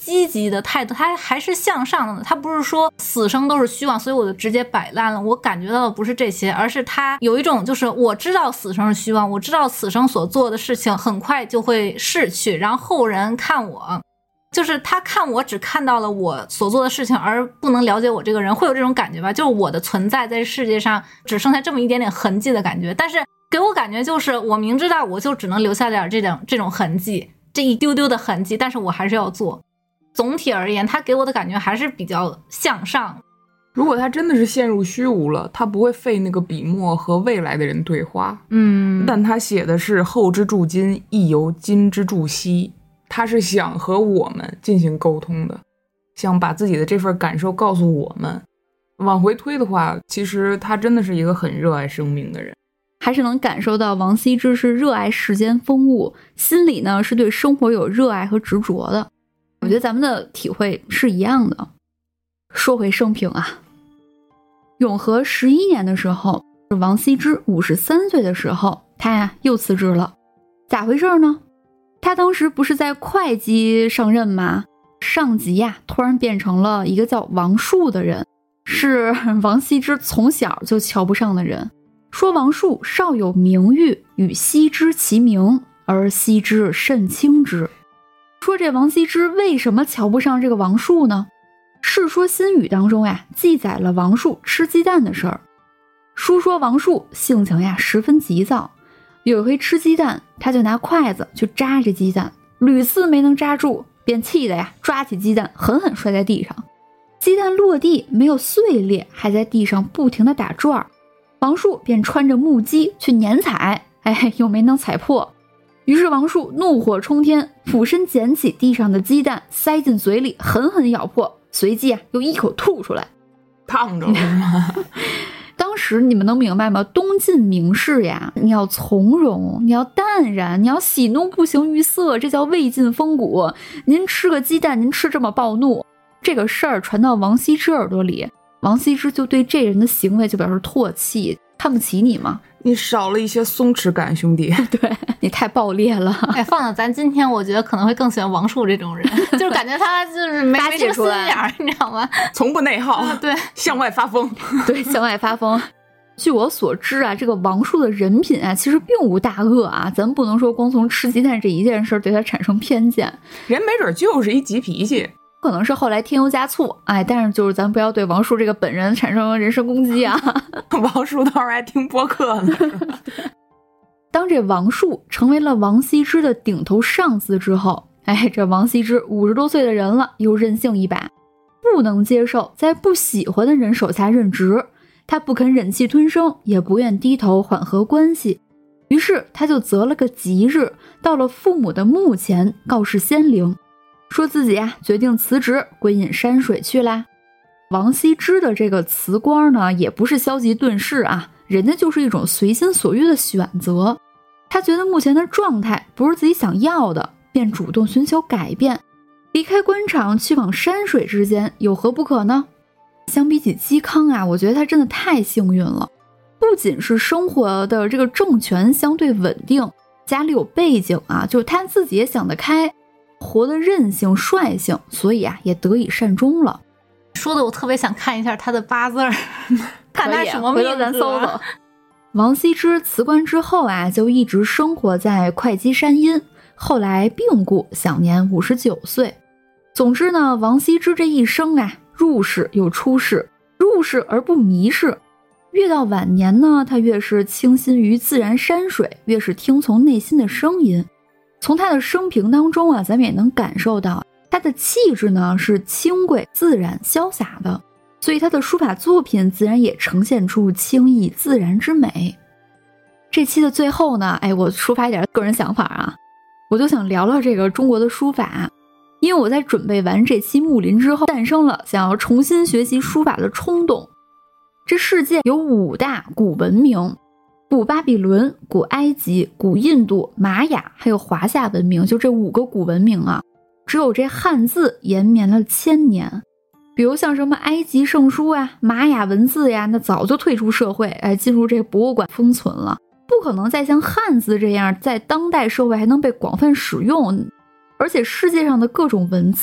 积极的态度，他还是向上的，他不是说死生都是虚妄，所以我就直接摆烂了。我感觉到的不是这些，而是他有一种就是我知道死生是虚妄，我知道此生所做的事情很快就会逝去，然后后人看我，就是他看我只看到了我所做的事情，而不能了解我这个人，会有这种感觉吧，就是我的存在在世界上只剩下这么一点点痕迹的感觉。但是给我感觉就是我明知道我就只能留下点这种这种痕迹，这一丢丢的痕迹，但是我还是要做。总体而言，他给我的感觉还是比较向上。 如果他真的是陷入虚无了，他不会费那个笔墨和未来的人对话， 嗯， 但他写的是后之助今，亦犹今之助昔，他是想和我们进行沟通的，想把自己的这份感受告诉我们。往回推的话，其实他真的是一个很热爱生命的人， 还是能感受到王羲之是热爱世间风物，心里呢是对生活有热爱和执着的。我觉得咱们的体会是一样的。说回生平啊，永和十一年的时候，王羲之五十三岁的时候，他呀又辞职了。咋回事呢？他当时不是在会稽上任吗？上级呀突然变成了一个叫王树的人，是王羲之从小就瞧不上的人。说王树少有名誉，与羲之齐名，而羲之甚轻之。说这王羲之为什么瞧不上这个王树呢？《世说新语》当中呀，记载了王树吃鸡蛋的事儿。书说王树性情呀十分急躁，有一回吃鸡蛋，他就拿筷子去扎这鸡蛋，屡次没能扎住，便气得呀抓起鸡蛋狠狠摔在地上。鸡蛋落地没有碎裂，还在地上不停地打转儿。王树便穿着木屐去碾踩，哎，又没能踩破。于是王树怒火冲天，俯身捡起地上的鸡蛋，塞进嘴里，狠狠咬破，随即啊又一口吐出来。 烫着了是吗？ 当时你们能明白吗？东晋名士呀，你要从容，你要淡然，你要喜怒不形于色，这叫魏晋风骨。您吃个鸡蛋，您吃这么暴怒，这个事儿传到王羲之耳朵里，王羲之就对这人的行为就表示唾弃，看不起你吗？ 你少了一些松弛感，兄弟。 对，你太暴烈了。 哎，放到咱今天，我觉得可能会更喜欢王树这种人，就是感觉他就是没没什么心眼儿，你知道吗？ 从不内耗， 啊、对， 向外发疯。 对，向外发疯。据我所知啊，这个王树的人品啊，其实并无大恶啊，咱不能说光从吃鸡蛋这一件事对他产生偏见， 人没准就是一急脾气。 可能是后来添油加醋，哎，但是就是咱不要对王树这个本人产生人身攻击啊。 王树到时候还听播客呢。 当这王树成为了王羲之的顶头上司之后，哎，这王羲之五十多岁的人了，又任性一把，不能接受在不喜欢的人手下任职，他不肯忍气吞声，也不愿低头缓和关系，于是他就择了个吉日，到了父母的墓前告示先灵，说自己啊决定辞职归隐山水去啦。王羲之的这个辞官呢，也不是消极遁世啊，人家就是一种随心所欲的选择。他觉得目前的状态不是自己想要的，便主动寻求改变，离开官场去往山水之间，有何不可呢？相比起嵇康啊，我觉得他真的太幸运了，不仅是生活的这个政权相对稳定，家里有背景啊，就是他自己也想得开，活得任性率性，所以啊也得以善终了。 说的我特别想看一下他的八字儿，看他什么命格。 回头咱搜搜。王羲之辞官之后啊，就一直生活在会稽山阴，后来病故，享年五十九岁。总之呢，王羲之这一生啊，入世又出世，入世而不迷世。越到晚年呢，他越是倾心于自然山水，越是听从内心的声音。从他的生平当中啊，咱们也能感受到他的气质呢是清贵、自然、潇洒的，所以他的书法作品自然也呈现出清逸自然之美。这期的最后呢，哎，我抒发一点个人想法啊，我就想聊聊这个中国的书法。因为我在准备完这期木林之后，诞生了想要重新学习书法的冲动。这世界有五大古文明，古巴比伦、古埃及、古印度、玛雅，还有华夏文明，就这五个古文明啊，只有这汉字延绵了千年。比如像什么埃及圣书啊、玛雅文字呀，那早就退出社会，哎，进入这博物馆封存了，不可能再像汉字这样在当代社会还能被广泛使用。而且世界上的各种文字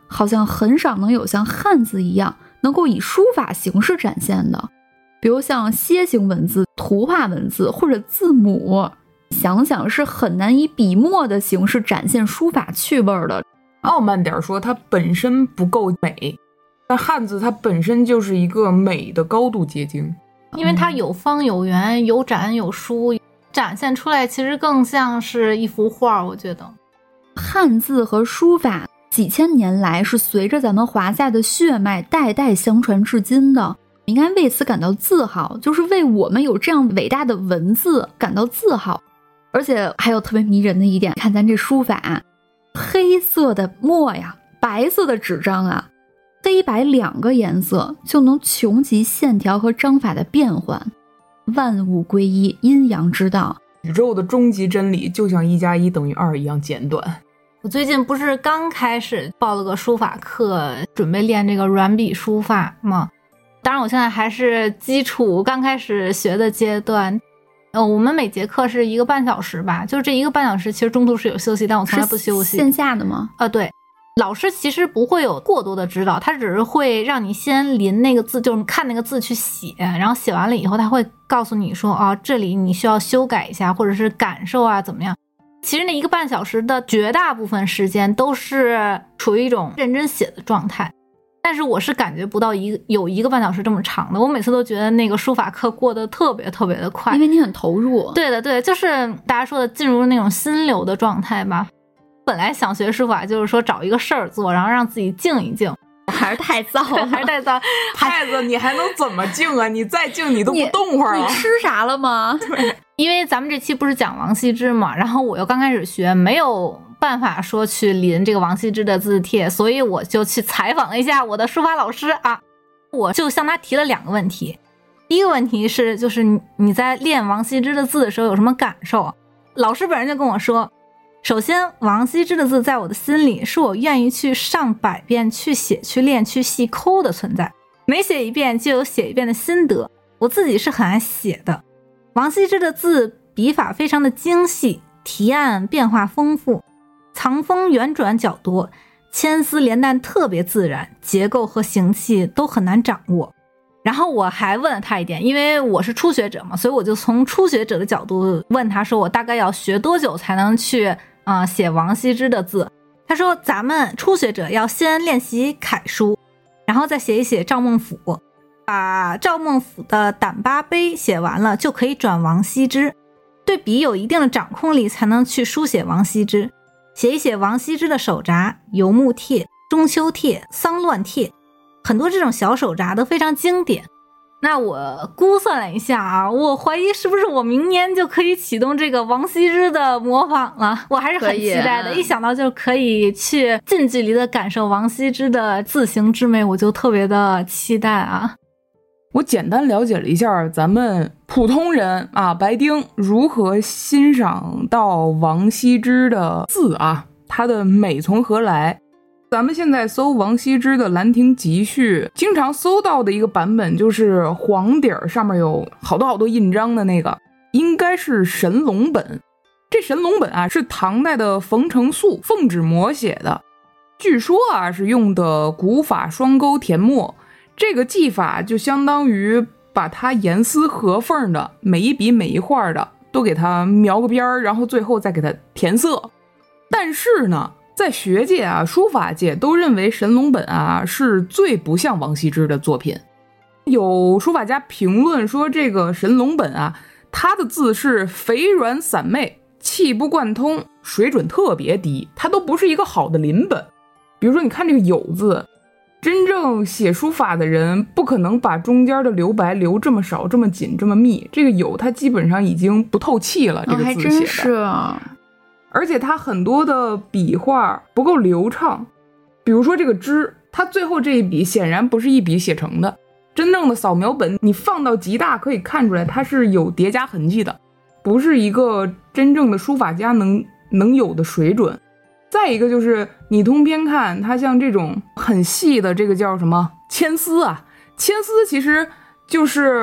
好像很少能有像汉字一样能够以书法形式展现的，比如像楔形文字、图画文字或者字母，想想是很难以笔墨的形式展现书法趣味的。 傲慢点说，它本身不够美，但汉字它本身就是一个美的高度结晶， 因为它有方有圆，有展有疏，展现出来其实更像是一幅画。我觉得汉字和书法几千年来是随着咱们华夏的血脉代代相传至今的，应该为此感到自豪，就是为我们有这样伟大的文字感到自豪。而且还有特别迷人的一点，看咱这书法，黑色的墨呀，白色的纸张啊，黑白两个颜色就能穷极线条和章法的变换，万物归一，阴阳之道。 宇宙的终极真理就像一加一等于二一样简短。 我最近不是刚开始报了个书法课，准备练这个软笔书法吗？当然我现在还是基础刚开始学的阶段。呃，我们每节课是一个半小时吧，就是这一个半小时其实中途是有休息，但我从来不休息。 线下的吗？ 啊，对。老师其实不会有过多的指导，他只是会让你先临那个字，就是看那个字去写，然后写完了以后他会告诉你说，哦，这里你需要修改一下，或者是感受啊怎么样。其实那一个半小时的绝大部分时间都是处于一种认真写的状态，但是我是感觉不到一个有一个半小时这么长的。我每次都觉得那个书法课过得特别特别的快， 因为你很投入。 对的对的，就是大家说的进入那种心流的状态吧。本来想学书法就是说找一个事儿做，然后让自己静一静， 还是太燥了， 还是太燥。 孩子，你还能怎么静啊？你再静你都不动会儿了。 你吃啥了吗？ 对， 因为咱们这期不是讲王羲之嘛，然后我又刚开始学，没有办法说去临这个王羲之的字帖，所以我就去采访了一下我的书法老师啊，我就向他提了两个问题。第一个问题是，就是你在练王羲之的字的时候有什么感受？老师本人就跟我说，首先王羲之的字在我的心里是我愿意去上百遍去写去练去细抠的存在，每写一遍就有写一遍的心得，我自己是很爱写的。王羲之的字笔法非常的精细，提案变化丰富，藏锋圆转角多，牵丝连弹特别自然，结构和形气都很难掌握。然后我还问了他一点，因为我是初学者嘛，所以我就从初学者的角度问他说，我大概要学多久才能去啊、呃、写王羲之的字？他说咱们初学者要先练习楷书，然后再写一写赵孟俯，把赵孟俯的胆巴碑写完了就可以转王羲之，对笔有一定的掌控力才能去书写王羲之，写一写王羲之的手札、游牧帖、中秋帖、丧乱帖，很多这种小手札都非常经典。那我估算了一下啊，我怀疑是不是我明年就可以启动这个王羲之的模仿了，我还是很期待的。一想到就可以去近距离的感受王羲之的字形之美，我就特别的期待啊。 我简单了解了一下咱们普通人啊白丁如何欣赏到王羲之的字啊，它的美从何来。咱们现在搜王羲之的《兰亭集序》，经常搜到的一个版本就是黄底儿，上面有好多好多印章的那个，应该是神龙本。这神龙本啊是唐代的冯承素奉旨摹写的，据说啊是用的古法双钩填墨，这个技法就相当于把它严丝合缝的每一笔每一画的都给它描个边儿，然后最后再给它填色。但是呢，在学界啊书法界都认为神龙本啊是最不像王羲之的作品。有书法家评论说，这个神龙本啊，它的字是肥软散媚，气不贯通，水准特别低，它都不是一个好的临本。比如说你看这个酉字，真正写书法的人不可能把中间的留白留这么少这么紧这么密，这个酉它基本上已经不透气了、哦、这个字写的还真是啊。 而且它很多的笔画不够流畅，比如说这个之，它最后这一笔显然不是一笔写成的，真正的扫描本你放到极大可以看出来它是有叠加痕迹的，不是一个真正的书法家能能有的水准。再一个就是你通篇看它像这种很细的这个叫什么铅丝啊，铅丝其实就是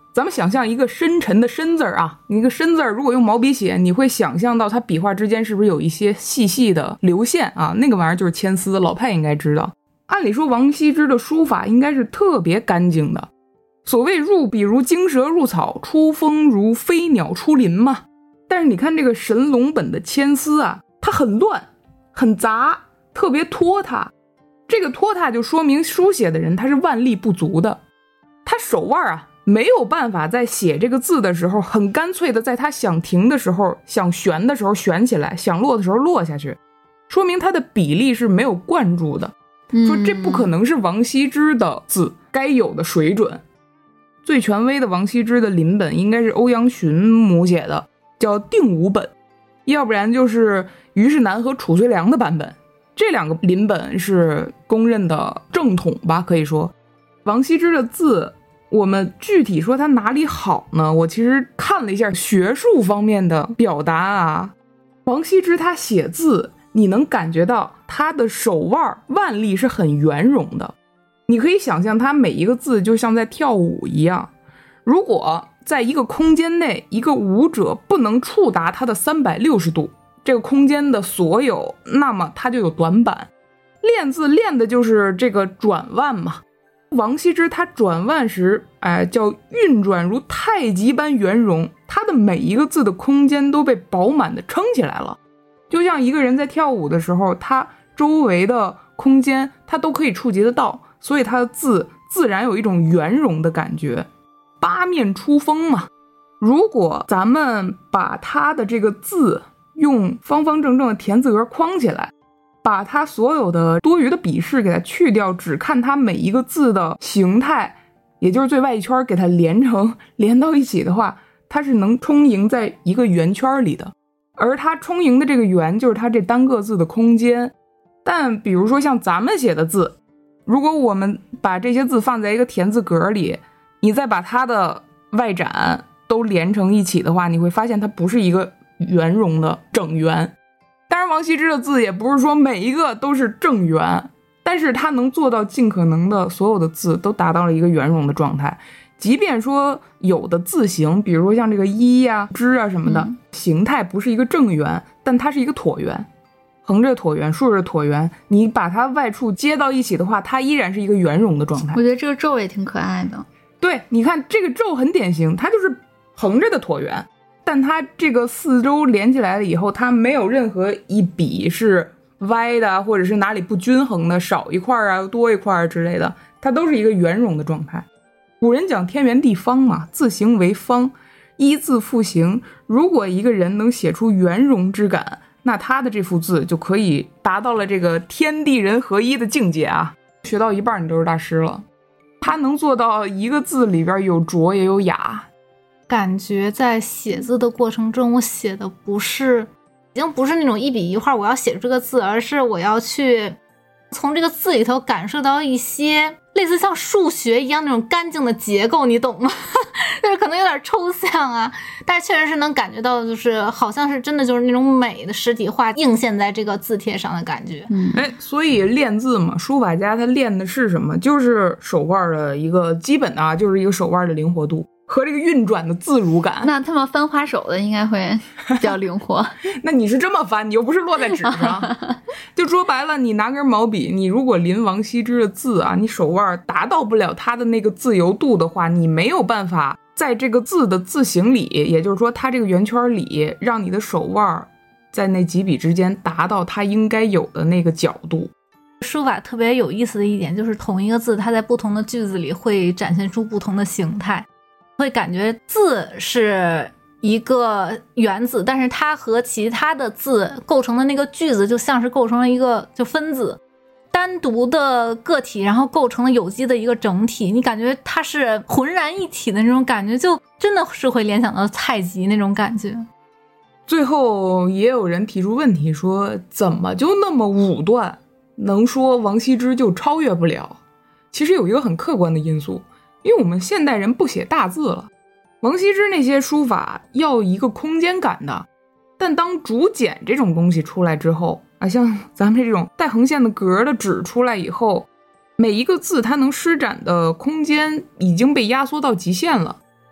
咱们想象一个深沉的深字啊，一个深字如果用毛笔写，你会想象到它笔画之间是不是有一些细细的流线啊？那个玩意儿就是铅丝，老派应该知道。按理说王羲之的书法应该是特别干净的，所谓入笔如惊蛇入草，出锋如飞鸟出林嘛。但是你看这个神龙本的铅丝啊，它很乱很杂，特别拖沓。这个拖沓就说明书写的人他是腕力不足的，他手腕啊没有办法在写这个字的时候很干脆的在他想停的时候想悬的时候悬起来，想落的时候落下去，说明他的比例是没有灌注的，说这不可能是王羲之的字该有的水准。最权威的王羲之的临本应该是欧阳询母写的，叫定武本，要不然就是虞世南和褚遂良的版本，这两个临本是公认的正统吧，可以说。王羲之的字我们具体说他哪里好呢？我其实看了一下学术方面的表达啊，王羲之他写字你能感觉到他的手腕腕力是很圆融的，你可以想象他每一个字就像在跳舞一样。如果在一个空间内一个舞者不能触达他的三百六十度这个空间的所有，那么他就有短板。练字练的就是这个转弯嘛。王羲之他转弯时哎，叫运转如太极般圆融，他的每一个字的空间都被饱满的撑起来了，就像一个人在跳舞的时候他周围的空间他都可以触及得到，所以他的字自然有一种圆融的感觉，八面出锋嘛。如果咱们把他的这个字用方方正正的田字格框起来，把它所有的多余的笔势给它去掉，只看它每一个字的形态，也就是最外一圈给它连成连到一起的话，它是能充盈在一个圆圈里的，而它充盈的这个圆就是它这单个字的空间。但比如说像咱们写的字，如果我们把这些字放在一个田字格里，你再把它的外展都连成一起的话，你会发现它不是一个圆融的整圆。当然王羲之的字也不是说每一个都是正圆，但是他能做到尽可能的所有的字都达到了一个圆融的状态。即便说有的字形，比如说像这个一呀、啊、之啊什么的、嗯、形态不是一个正圆，但它是一个椭圆，横着椭圆竖着椭圆，你把它外处接到一起的话，它依然是一个圆融的状态。 我觉得这个皱也挺可爱的。 对，你看这个皱很典型，它就是横着的椭圆，但它这个四周连起来了以后，它没有任何一笔是歪的，或者是哪里不均衡的，少一块啊多一块之类的，它都是一个圆融的状态。古人讲天圆地方嘛，字形为方，一字复形，如果一个人能写出圆融之感，那他的这幅字就可以达到了这个天地人合一的境界啊！学到一半你都是大师了。他能做到一个字里边有拙也有雅。 感觉在写字的过程中，我写的不是已经不是那种一笔一画我要写出这个字，而是我要去从这个字里头感受到一些类似像数学一样那种干净的结构，你懂吗？就是可能有点抽象啊，但是确实是能感觉到，就是好像是真的就是那种美的实体化映现在这个字帖上的感觉。 嗯，哎，所以练字嘛，书法家他练的是什么？就是手腕的一个基本的啊，就是一个手腕的灵活度和这个运转的自如感。 那他们翻花手的应该会比较灵活。 那你是这么翻，你又不是落在纸上。就说白了，你拿根毛笔，你如果临王羲之的字啊，你手腕达到不了他的那个自由度的话，你没有办法在这个字的字形里，也就是说它这个圆圈里，让你的手腕在那几笔之间达到它应该有的那个角度。 书法特别有意思的一点就是同一个字，它在不同的句子里会展现出不同的形态，会感觉字是一个原子，但是它和其他的字构成的那个句子就像是构成了一个就分子，单独的个体然后构成了有机的一个整体，你感觉它是浑然一体的那种感觉，就真的是会联想到太极那种感觉。 最后也有人提出问题说，怎么就那么武断，能说王羲之就超越不了？其实有一个很客观的因素，因为我们现代人不写大字了，王羲之那些书法要一个空间感的，但当竹简这种东西出来之后啊，像咱们这种带横线的格的纸出来以后，每一个字它能施展的空间已经被压缩到极限了。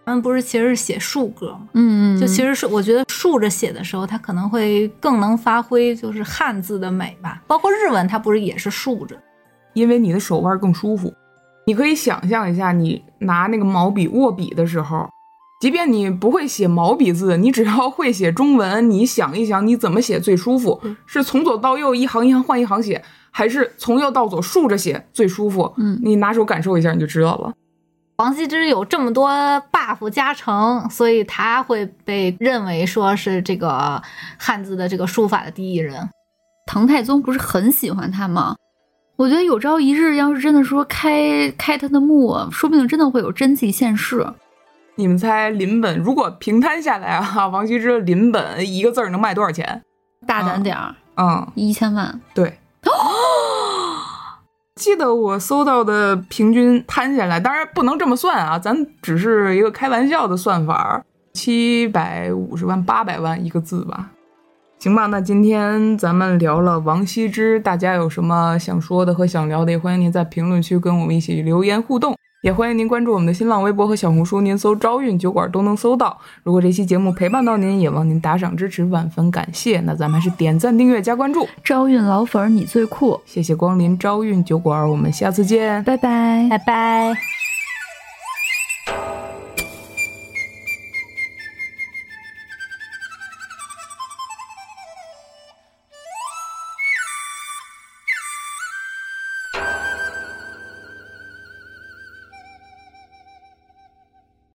他们不是其实是写竖歌吗？ 嗯， 就其实是我觉得竖着写的时候，它可能会更能发挥就是汉字的美吧。包括日文，它不是也是竖着， 因为你的手腕更舒服。你可以想象一下，你拿那个毛笔握笔的时候，即便你不会写毛笔字，你只要会写中文，你想一想你怎么写最舒服， 嗯、 是从左到右一行一行换一行写，还是从右到左竖着写最舒服？ 嗯， 你拿手感受一下你就知道了。 王羲之有这么多 buff 加成，所以他会被认为说是这个汉字的这个书法的第一人。 唐太宗不是很喜欢他吗？我觉得有朝一日要是真的说开开他的墓，说不定真的会有真迹现世。 你们猜临本如果平摊下来啊，王羲之的临本一个字能卖多少钱？ 大胆点儿， 嗯， 一千万。 对。记得我搜到的平均摊下来，当然不能这么算啊，咱只是一个开玩笑的算法，七百五十万、八百万一个字吧。行吧，那今天咱们聊了王羲之，大家有什么想说的和想聊的，也欢迎您在评论区跟我们一起留言互动，也欢迎您关注我们的新浪微博和小红书，您搜朝韵酒馆都能搜到。如果这期节目陪伴到您，也望您打赏支持，万分感谢。那咱们还是点赞订阅加关注， 朝韵老粉你最酷， 谢谢光临朝韵酒馆，我们下次见， 拜拜， 拜拜。